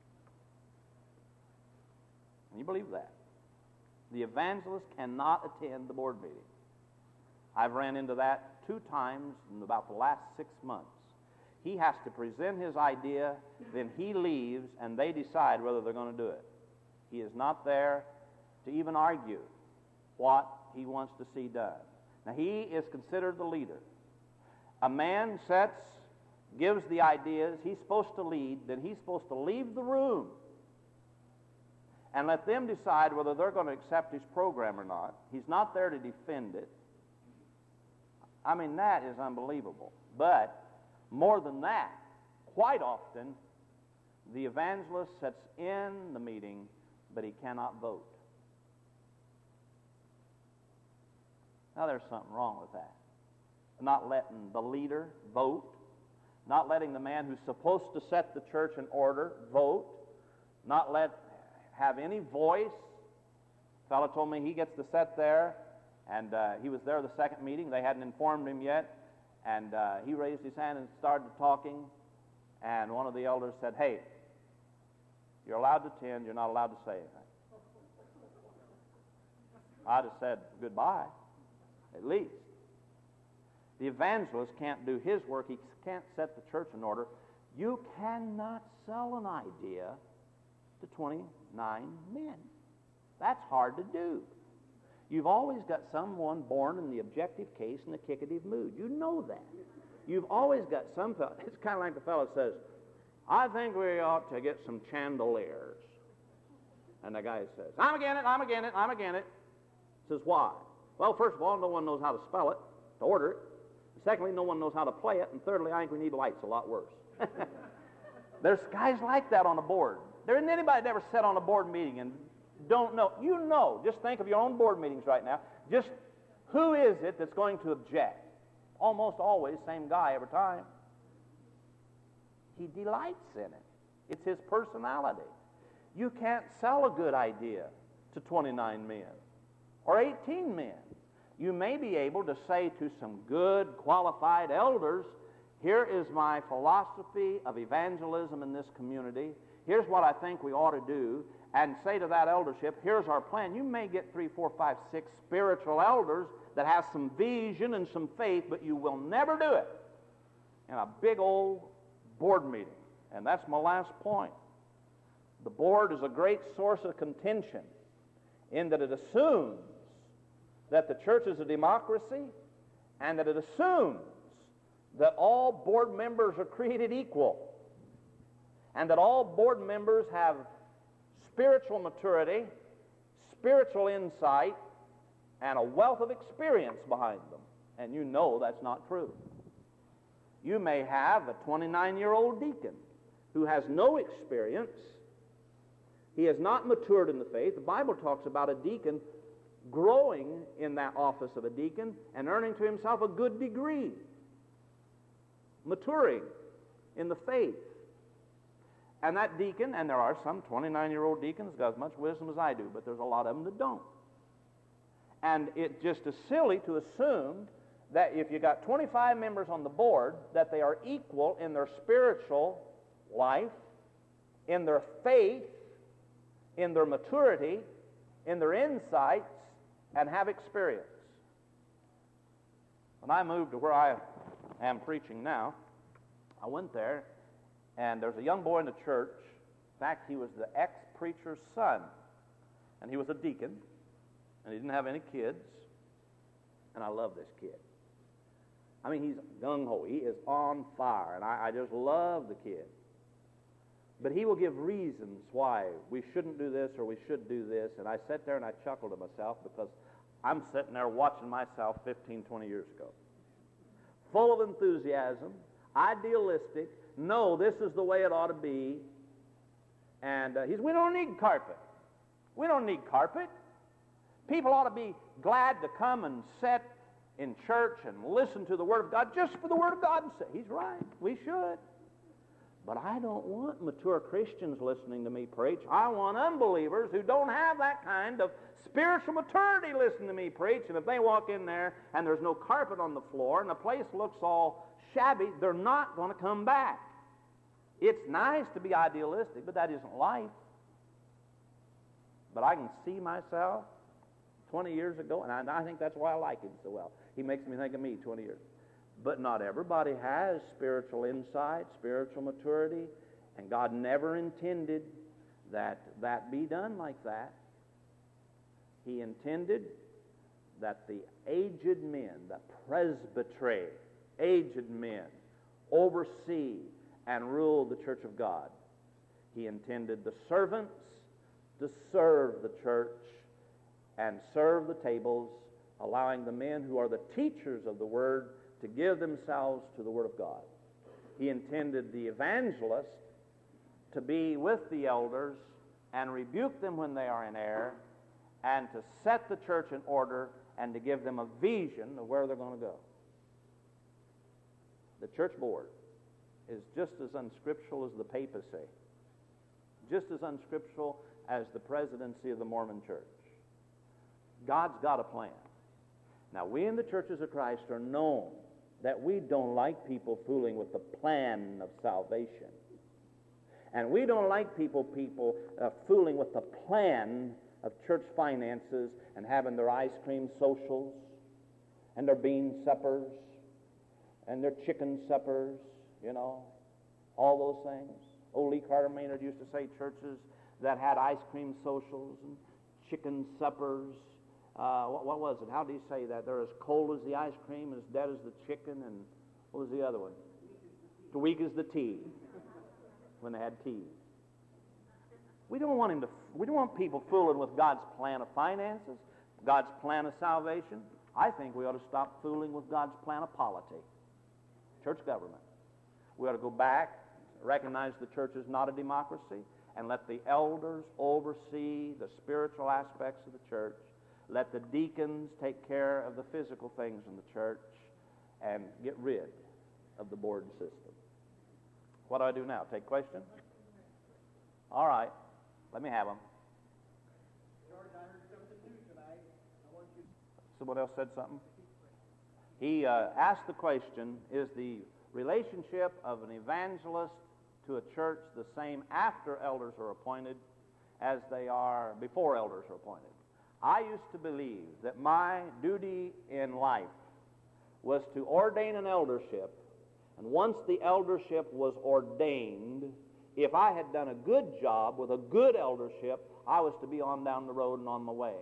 Can you believe that? The evangelist cannot attend the board meeting. I've ran into that 2 times in about the last 6 months. He has to present his idea, then he leaves, and they decide whether they're going to do it. He is not there to even argue what he wants to see done. Now, he is considered the leader. A man gives the ideas, he's supposed to lead, then he's supposed to leave the room and let them decide whether they're going to accept his program or not. He's not there to defend it. I mean, that is unbelievable. But more than that, quite often, the evangelist sits in the meeting, but he cannot vote. Now, there's something wrong with that. Not letting the leader vote, not letting the man who's supposed to set the church in order vote, not have any voice. A fellow told me he gets to sit there, and he was there the second meeting. They hadn't informed him yet, and he raised his hand and started talking, and one of the elders said, hey, you're allowed to attend, you're not allowed to say anything. I just said goodbye, at least. The evangelist can't do his work. He can't set the church in order. You cannot sell an idea to 29 men. That's hard to do. You've always got someone born in the objective case in the kickative mood. You know that. You've always got some fellow. It's kind of like the fellow says, I think we ought to get some chandeliers. And the guy says, I'm against it, I'm against it, I'm against it. Says, why? Well, first of all, no one knows how to spell it, to order it. Secondly, no one knows how to play it. And thirdly, I think we need lights a lot worse. There's guys like that on the board. There isn't anybody that ever sat on a board meeting and don't know. You know, just think of your own board meetings right now. Just Who is it that's going to object? Almost always, same guy every time. He delights in it. It's his personality. You can't sell a good idea to 29 men or 18 men. You may be able to say to some good, qualified elders, here is my philosophy of evangelism in this community. Here's what I think we ought to do. And say to that eldership, here's our plan. You may get 3, 4, 5, 6 spiritual elders that have some vision and some faith, but you will never do it in a big old board meeting. And that's my last point. The board is a great source of contention in that it assumes that the church is a democracy and that it assumes that all board members are created equal and that all board members have spiritual maturity, spiritual insight, and a wealth of experience behind them. And you know that's not true. You may have a 29-year-old deacon who has no experience. He has not matured in the faith. The Bible talks about a deacon growing in that office of a deacon and earning to himself a good degree, maturing in the faith. And that deacon, and there are some 29-year-old deacons got as much wisdom as I do, but there's a lot of them that don't. And it just is silly to assume that if you got 25 members on the board, that they are equal in their spiritual life, in their faith, in their maturity, in their insights, and have experience. When I moved to where I am preaching now, I went there, and there's a young boy in the church. In fact, he was the ex-preacher's son, and he was a deacon, and he didn't have any kids, and I love this kid. I mean, he's gung-ho. He is on fire, and I just love the kid. But he will give reasons why we shouldn't do this or we should do this, and I sat there and I chuckled to myself because I'm sitting there watching myself 15, 20 years ago. Full of enthusiasm, idealistic, no, this is the way it ought to be. And we don't need carpet. We don't need carpet. People ought to be glad to come and sit in church and listen to the Word of God just for the Word of God's sake. He's right. We should. But I don't want mature Christians listening to me preach. I want unbelievers who don't have that kind of spiritual maturity listening to me preach. And if they walk in there and there's no carpet on the floor and the place looks all shabby, they're not going to come back. It's nice to be idealistic, but that isn't life. But I can see myself 20 years ago, and I think that's why I like him so well. He makes me think of me 20 years. But not everybody has spiritual insight, spiritual maturity, and God never intended that be done like that. He intended that the aged men, the presbytery, aged men, oversee and rule the church of God. He intended the servants to serve the church and serve the tables, allowing the men who are the teachers of the Word to give themselves to the Word of God. He intended the evangelist to be with the elders and rebuke them when they are in error and to set the church in order and to give them a vision of where they're going to go. The church board is just as unscriptural as the papacy, just as unscriptural as the presidency of the Mormon church. God's got a plan. Now, we in the churches of Christ are known that we don't like people fooling with the plan of salvation. And we don't like people fooling with the plan of church finances and having their ice cream socials and their bean suppers and their chicken suppers, all those things. Old Lee Carter Maynard used to say churches that had ice cream socials and chicken suppers. What was it? How do you say that? They're as cold as the ice cream, as dead as the chicken, and what was the other one? The weak as the tea. When they had tea. We don't want people fooling with God's plan of finances, God's plan of salvation. I think we ought to stop fooling with God's plan of polity, church government. We ought to go back, recognize the church is not a democracy, and let the elders oversee the spiritual aspects of the church. Let the deacons take care of the physical things in the church and get rid of the board system. What do I do now? Take questions? All right. Let me have them. George, I heard something new tonight. I want you. Someone else said something? He asked the question, is the relationship of an evangelist to a church the same after elders are appointed as they are before elders are appointed? I used to believe that my duty in life was to ordain an eldership, and once the eldership was ordained, if I had done a good job with a good eldership, I was to be on down the road and on my way.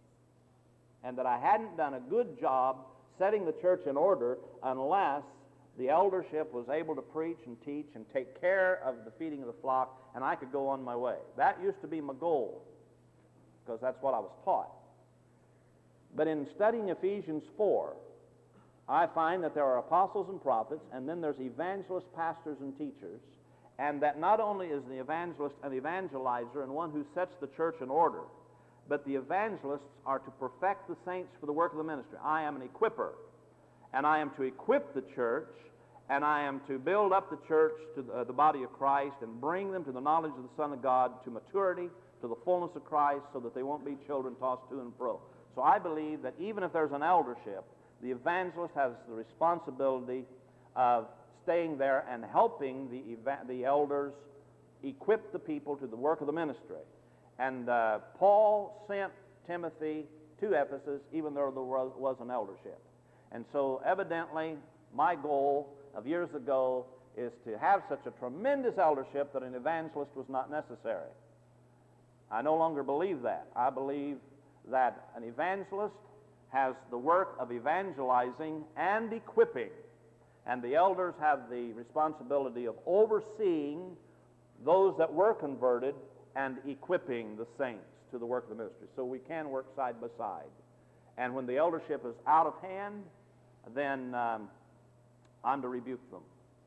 And that I hadn't done a good job setting the church in order unless the eldership was able to preach and teach and take care of the feeding of the flock, and I could go on my way. That used to be my goal, because that's what I was taught. But in studying Ephesians 4, I find that there are apostles and prophets, and then there's evangelists, pastors, and teachers, and that not only is the evangelist an evangelizer and one who sets the church in order, but the evangelists are to perfect the saints for the work of the ministry. I am an equipper, and I am to equip the church, and I am to build up the church to the body of Christ and bring them to the knowledge of the Son of God, to maturity, to the fullness of Christ, so that they won't be children tossed to and fro. So I believe that even if there's an eldership, the evangelist has the responsibility of staying there and helping the elders equip the people to the work of the ministry. And Paul sent Timothy to Ephesus, even though there was an eldership. And so evidently, my goal of years ago is to have such a tremendous eldership that an evangelist was not necessary. I no longer believe that. I believe that an evangelist has the work of evangelizing and equipping, and the elders have the responsibility of overseeing those that were converted and equipping the saints to the work of the ministry. So we can work side by side. And when the eldership is out of hand, then I'm to rebuke them.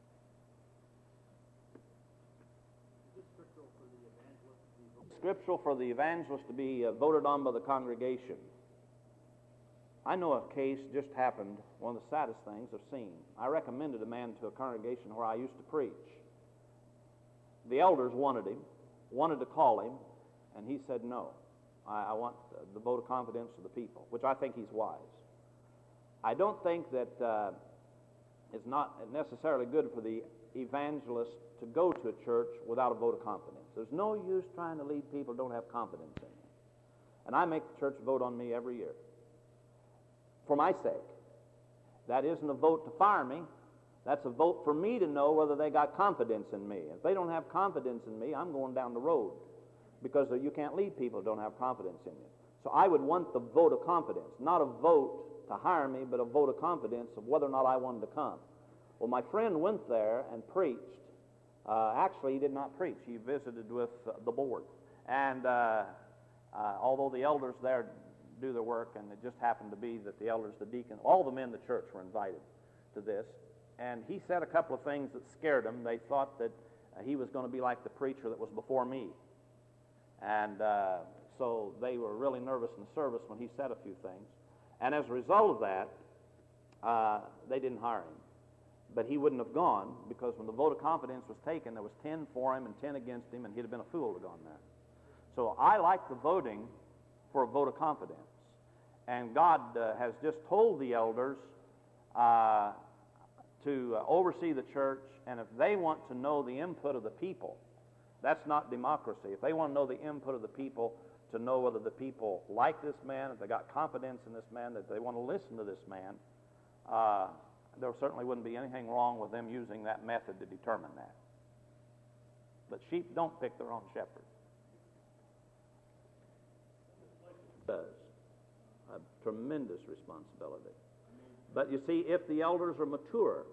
Scriptural for the evangelist to be voted on by the congregation. I know a case just happened, one of the saddest things I've seen. I recommended a man to a congregation where I used to preach. The elders wanted him, wanted to call him, and he said no. I want the vote of confidence of the people, which I think he's wise. I don't think that it's not necessarily good for the evangelist to go to a church without a vote of confidence. There's no use trying to lead people who don't have confidence in me. And I make the church vote on me every year for my sake. That isn't a vote to fire me. That's a vote for me to know whether they got confidence in me. If they don't have confidence in me, I'm going down the road, because you can't lead people who don't have confidence in you. So I would want the vote of confidence, not a vote to hire me, but a vote of confidence of whether or not I wanted to come. Well, my friend went there and preached. Actually, he did not preach. He visited with the board. And although the elders there do their work, and it just happened to be that the elders, the deacon, all the men in the church were invited to this. And he said a couple of things that scared them. They thought that he was going to be like the preacher that was before me. And so they were really nervous in the service when he said a few things. And as a result of that, they didn't hire him. But he wouldn't have gone, because when the vote of confidence was taken, there was 10 for him and 10 against him, and he'd have been a fool to have gone there. So I like the voting for a vote of confidence. And God has just told the elders to oversee the church, and if they want to know the input of the people, that's not democracy. If they want to know the input of the people, to know whether the people like this man, if they got confidence in this man, that they want to listen to this man, there certainly wouldn't be anything wrong with them using that method to determine that. But sheep don't pick their own shepherd. It does. A tremendous responsibility. But you see, if the elders are mature,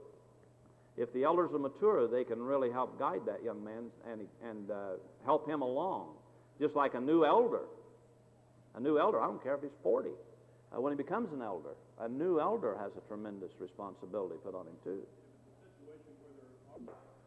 they can really help guide that young man and help him along. Just like a new elder. I don't care if he's 40. When he becomes an elder, a new elder has a tremendous responsibility put on him too.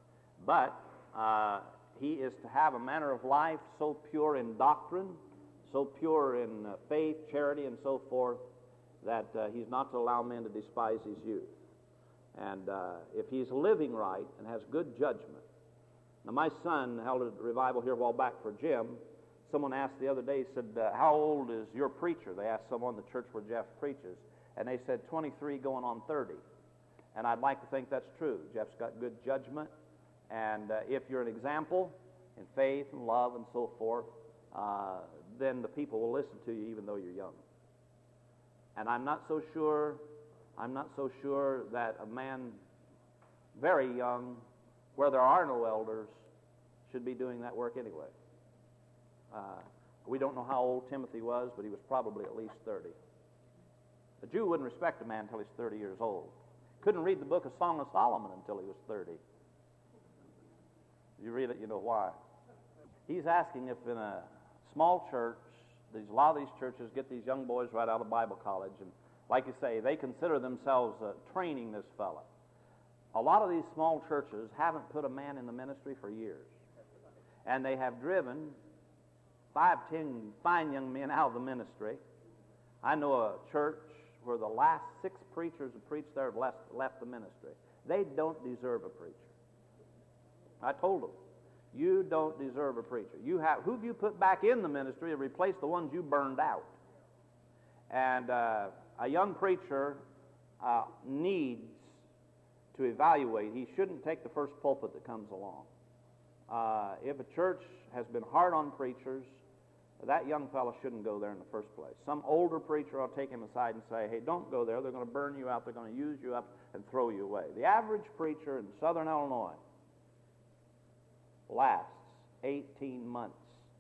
But he is to have a manner of life so pure in doctrine, so pure in faith, charity, and so forth, that he's not to allow men to despise his youth. And if he's living right and has good judgment. Now, my son held a revival here a while back for Jim. Someone asked the other day, he said, how old is your preacher? They asked someone in the church where Jeff preaches, and they said 23 going on 30. And I'd like to think that's true. Jeff's got good judgment, and if you're an example in faith and love and so forth, then the people will listen to you even though you're young. And I'm not so sure that a man very young, where there are no elders, should be doing that work anyway. We don't know how old Timothy was, but he was probably at least 30. A Jew wouldn't respect a man until he's 30 years old. Couldn't read the book of Song of Solomon until he was 30. You read it, you know why. He's asking if in a small church, a lot of these churches get these young boys right out of Bible college, and like you say, they consider themselves training this fella. A lot of these small churches haven't put a man in the ministry for years, and they have driven 5, 10 fine young men out of the ministry. I know a church where the last 6 preachers who preached there have left the ministry. They don't deserve a preacher. I told them, you don't deserve a preacher. Who have you put back in the ministry to replace the ones you burned out? And a young preacher needs to evaluate. He shouldn't take the first pulpit that comes along. If a church has been hard on preachers, that young fellow shouldn't go there in the first place. Some older preacher will take him aside and say, hey, don't go there. They're going to burn you out. They're going to use you up and throw you away. The average preacher in southern Illinois lasts 18 months.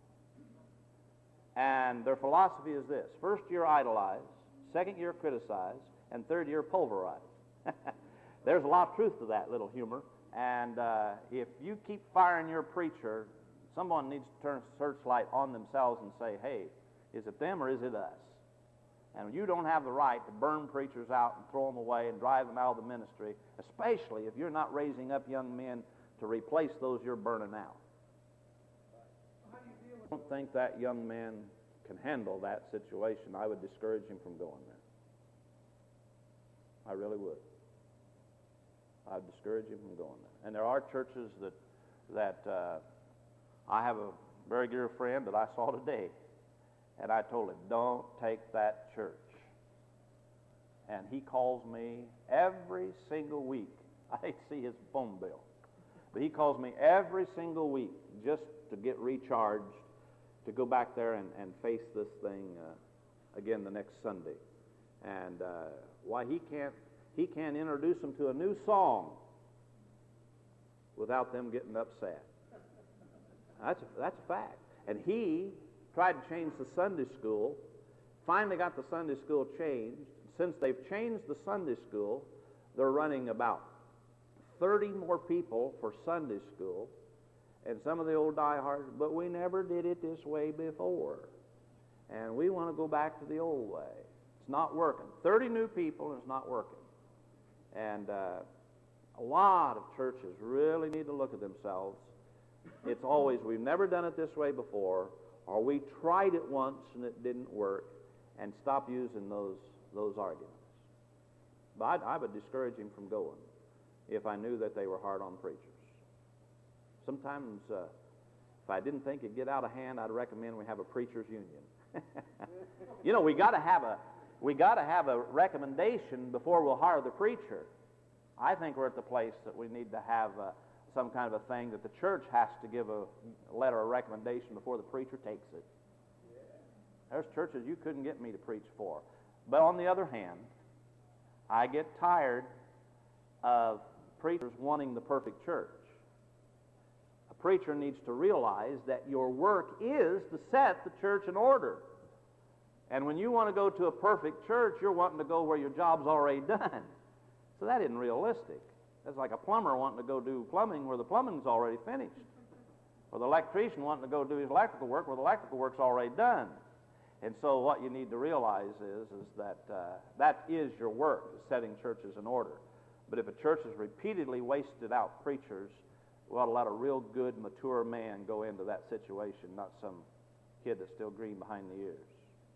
And their philosophy is this: first year idolize, second year criticize, and third year pulverize. There's a lot of truth to that little humor. And if you keep firing your preacher, someone needs to turn a searchlight on themselves and say, hey, is it them or is it us? And you don't have the right to burn preachers out and throw them away and drive them out of the ministry, especially if you're not raising up young men to replace those you're burning out. I don't think that young man can handle that situation. I would discourage him from going there. I really would. I'd discourage him from going there. And there are churches that I have a very dear friend that I saw today, and I told him, don't take that church. And he calls me every single week. I hate to see his phone bill, but he calls me every single week just to get recharged, to go back there and face this thing again the next Sunday. And why he can't introduce them to a new song without them getting upset. That's a fact. And he tried to change the Sunday school, finally got the Sunday school changed. Since they've changed the Sunday school, they're running about 30 more people for Sunday school, and some of the old diehards, but we never did it this way before, and we want to go back to the old way. It's not working. 30 new people, and it's not working. And a lot of churches really need to look at themselves. It's always, we've never done it this way before, or we tried it once and it didn't work, and stop using those arguments. But I would discourage him from going if I knew that they were hard on preachers. Sometimes, if I didn't think it'd get out of hand, I'd recommend we have a preachers' union. You know, we got to have a recommendation before we'll hire the preacher. I think we're at the place that we need to have some kind of a thing that the church has to give a letter of recommendation before the preacher takes it. There's churches you couldn't get me to preach for. But on the other hand, I get tired of preachers wanting the perfect church. A preacher needs to realize that your work is to set the church in order. And when you want to go to a perfect church, you're wanting to go where your job's already done. So that isn't realistic. That's like a plumber wanting to go do plumbing where the plumbing's already finished. Or the electrician wanting to go do his electrical work where the electrical work's already done. And so what you need to realize is that that is your work, is setting churches in order. But if a church has repeatedly wasted out preachers, we ought to let a real good, mature man go into that situation, not some Kid that's still green behind the ears.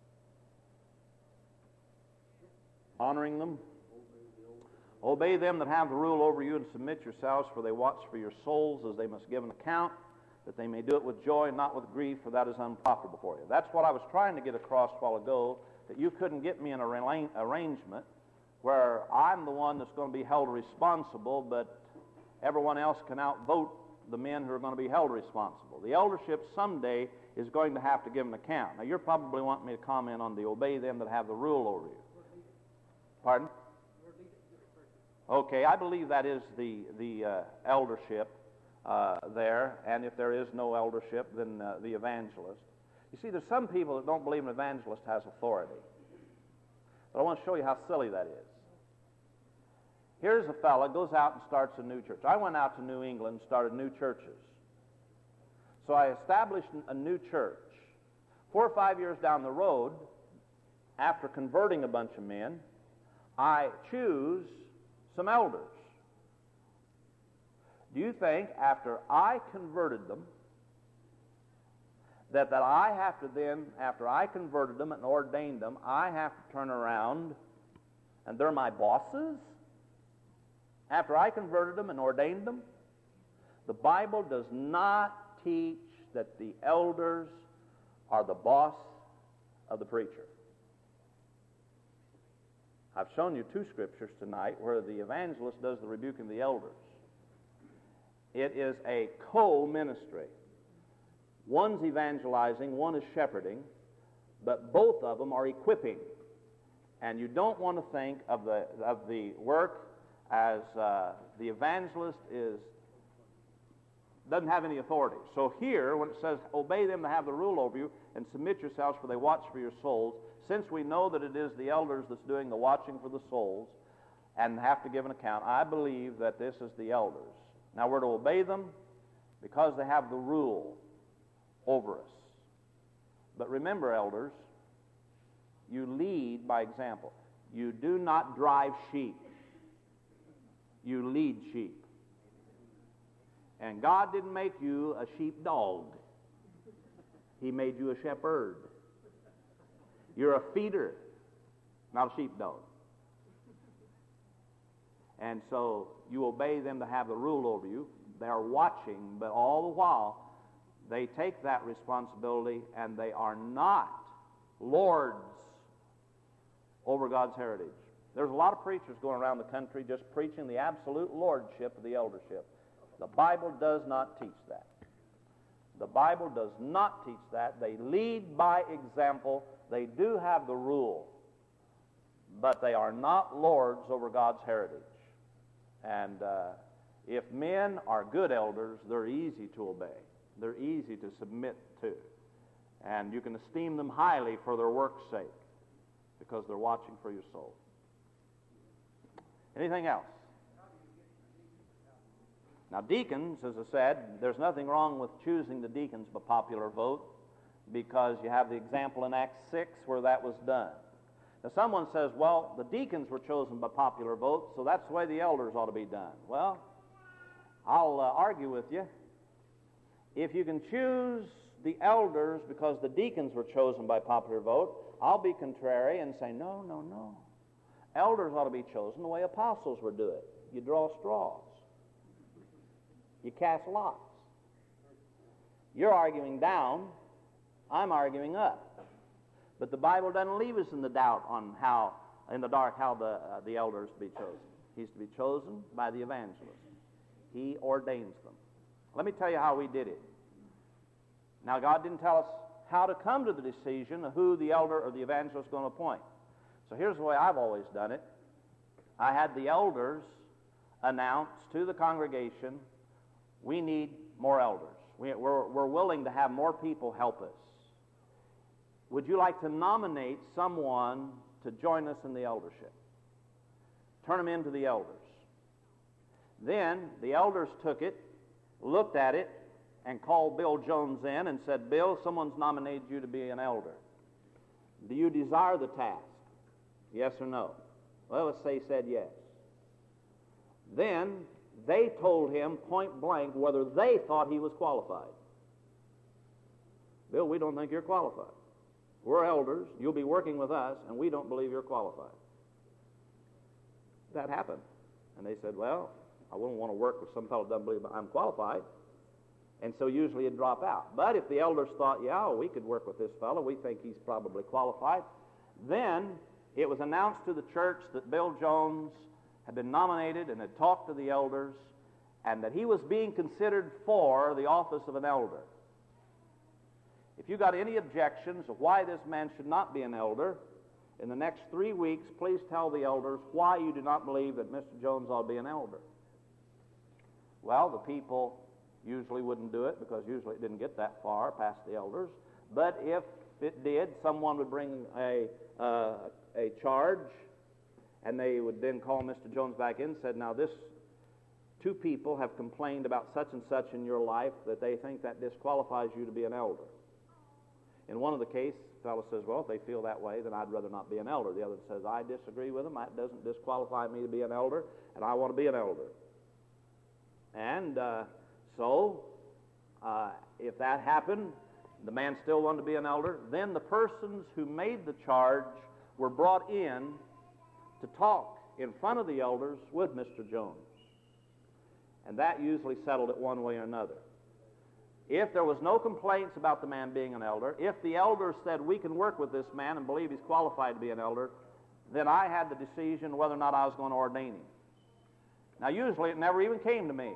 Honoring them. Obey them that have the rule over you, and submit yourselves, for they watch for your souls, as they must give an account, that they may do it with joy and not with grief, for that is unprofitable for you. That's what I was trying to get across a while ago, that you couldn't get me an arrangement where I'm the one that's going to be held responsible, but everyone else can outvote the men who are going to be held responsible. The eldership someday is going to have to give an account. Now, you're probably wanting me to comment on the obey them that have the rule over you. Pardon? Okay, I believe that is the eldership there, and if there is no eldership, then the evangelist. You see, there's some people that don't believe an evangelist has authority. But I want to show you how silly that is. Here's a fella goes out and starts a new church. I went out to New England and started new churches. So I established a new church. 4 or 5 years down the road, after converting a bunch of men, I choose some elders. Do you think after I converted them, that I have to then, after I converted them and ordained them, I have to turn around and they're my bosses? After I converted them and ordained them? The Bible does not teach that the elders are the boss of the preacher. I've shown you 2 scriptures tonight where the evangelist does the rebuking of the elders. It is a co-ministry. One's evangelizing, one is shepherding, but both of them are equipping. And you don't want to think of the work as the evangelist doesn't have any authority. So here, when it says, obey them that have the rule over you, and submit yourselves, for they watch for your souls, since we know that it is the elders that's doing the watching for the souls and have to give an account, I believe that this is the elders. Now, we're to obey them because they have the rule over us. But remember, elders, you lead by example. You do not drive sheep. You lead sheep. And God didn't make you a sheepdog. He made you a shepherd. You're a feeder, not a sheepdog. And so you obey them to have the rule over you. They are watching, but all the while they take that responsibility, and they are not lords over God's heritage. There's a lot of preachers going around the country just preaching the absolute lordship of the eldership. The Bible does not teach that. The Bible does not teach that. They lead by example. They do have the rule, but they are not lords over God's heritage. And if men are good elders, they're easy to obey. They're easy to submit to. And you can esteem them highly for their work's sake, because they're watching for your soul. Anything else? Now, deacons, as I said, there's nothing wrong with choosing the deacons by popular vote, because you have the example in Acts 6 where that was done. Now, someone says, well, the deacons were chosen by popular vote, so that's the way the elders ought to be done. Well, I'll argue with you. If you can choose the elders because the deacons were chosen by popular vote, I'll be contrary and say, no. Elders ought to be chosen the way apostles would do it. You draw straws. You cast lots. You're arguing down. I'm arguing up. But the Bible doesn't leave us in the dark how the elders to be chosen. He's to be chosen by the evangelist. He ordains them. Let me tell you how we did it. Now, God didn't tell us how to come to the decision of who the elder or the evangelist is going to appoint. So here's the way I've always done it. I had the elders announce to the congregation, we need more elders. We're willing to have more people help us. Would you like to nominate someone to join us in the eldership? Turn them into the elders. Then the elders took it, looked at it, and called Bill Jones in and said, Bill, someone's nominated you to be an elder. Do you desire the task? Yes or no? Well, let's say he said yes. Then they told him point blank whether they thought he was qualified. Bill, we don't think you're qualified. We're elders. You'll be working with us, and we don't believe you're qualified. That happened. And they said, well, I wouldn't want to work with some fellow who doesn't believe I'm qualified. And so usually it'd drop out. But if the elders thought, yeah, we could work with this fellow, we think he's probably qualified, then it was announced to the church that Bill Jones had been nominated and had talked to the elders, and that he was being considered for the office of an elder. If you got any objections of why this man should not be an elder, in the next 3 weeks, please tell the elders why you do not believe that Mr. Jones ought to be an elder. Well, the people usually wouldn't do it, because usually it didn't get that far past the elders. But if it did, someone would bring a charge, and they would then call Mr. Jones back in and said, now this 2 people have complained about such and such in your life that they think that disqualifies you to be an elder. In one of the cases, the fellow says, well, if they feel that way, then I'd rather not be an elder. The other says, I disagree with them. That doesn't disqualify me to be an elder, and I want to be an elder. And so if that happened, the man still wanted to be an elder, then the persons who made the charge were brought in to talk in front of the elders with Mr. Jones. And that usually settled it one way or another. If there was no complaints about the man being an elder, if the elders said we can work with this man and believe he's qualified to be an elder, then I had the decision whether or not I was going to ordain him. Now usually it never even came to me.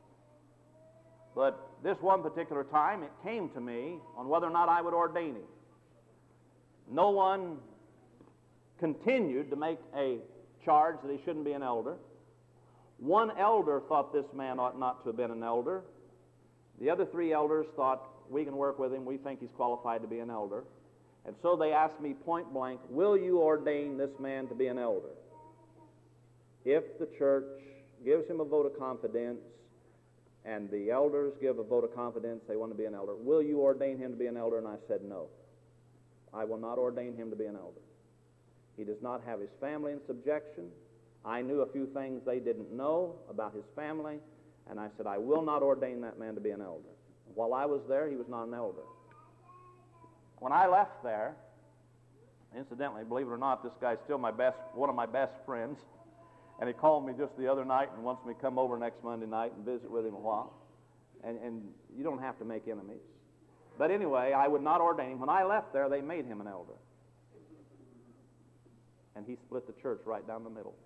But this one particular time it came to me on whether or not I would ordain him. No one continued to make a charge that he shouldn't be an elder. One elder thought this man ought not to have been an elder. The other 3 elders thought, we can work with him, we think he's qualified to be an elder. And so they asked me point blank, will you ordain this man to be an elder? If the church gives him a vote of confidence, and the elders give a vote of confidence, they want to be an elder, will you ordain him to be an elder? And I said, no. I will not ordain him to be an elder. He does not have his family in subjection. I knew a few things they didn't know about his family, and I said, I will not ordain that man to be an elder. While I was there, he was not an elder. When I left there, incidentally, believe it or not, this guy's still one of my best friends, and he called me just the other night and wants me to come over next Monday night and visit with him a while. And you don't have to make enemies. But anyway, I would not ordain him. When I left there, they made him an elder. And he split the church right down the middle.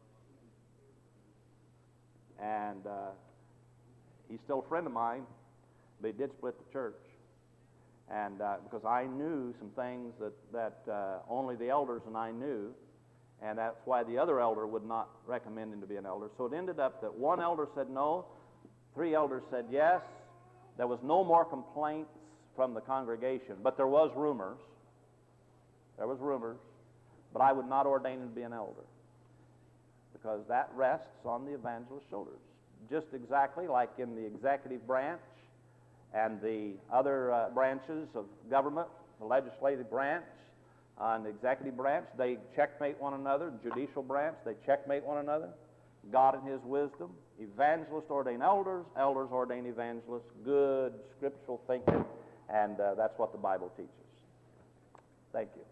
And he's still a friend of mine, but he did split the church. And because I knew some things that only the elders and I knew, and that's why the other elder would not recommend him to be an elder. So it ended up that 1 elder said no, 3 elders said yes. There was no more complaints from the congregation, but there was rumors. There was rumors, but I would not ordain him to be an elder, because that rests on the evangelist's shoulders. Just exactly like in the executive branch and the other branches of government, the legislative branch and the executive branch, they checkmate one another. The judicial branch, they checkmate one another. God in His wisdom, evangelists ordain elders, elders ordain evangelists. Good scriptural thinking, and that's what the Bible teaches. Thank you.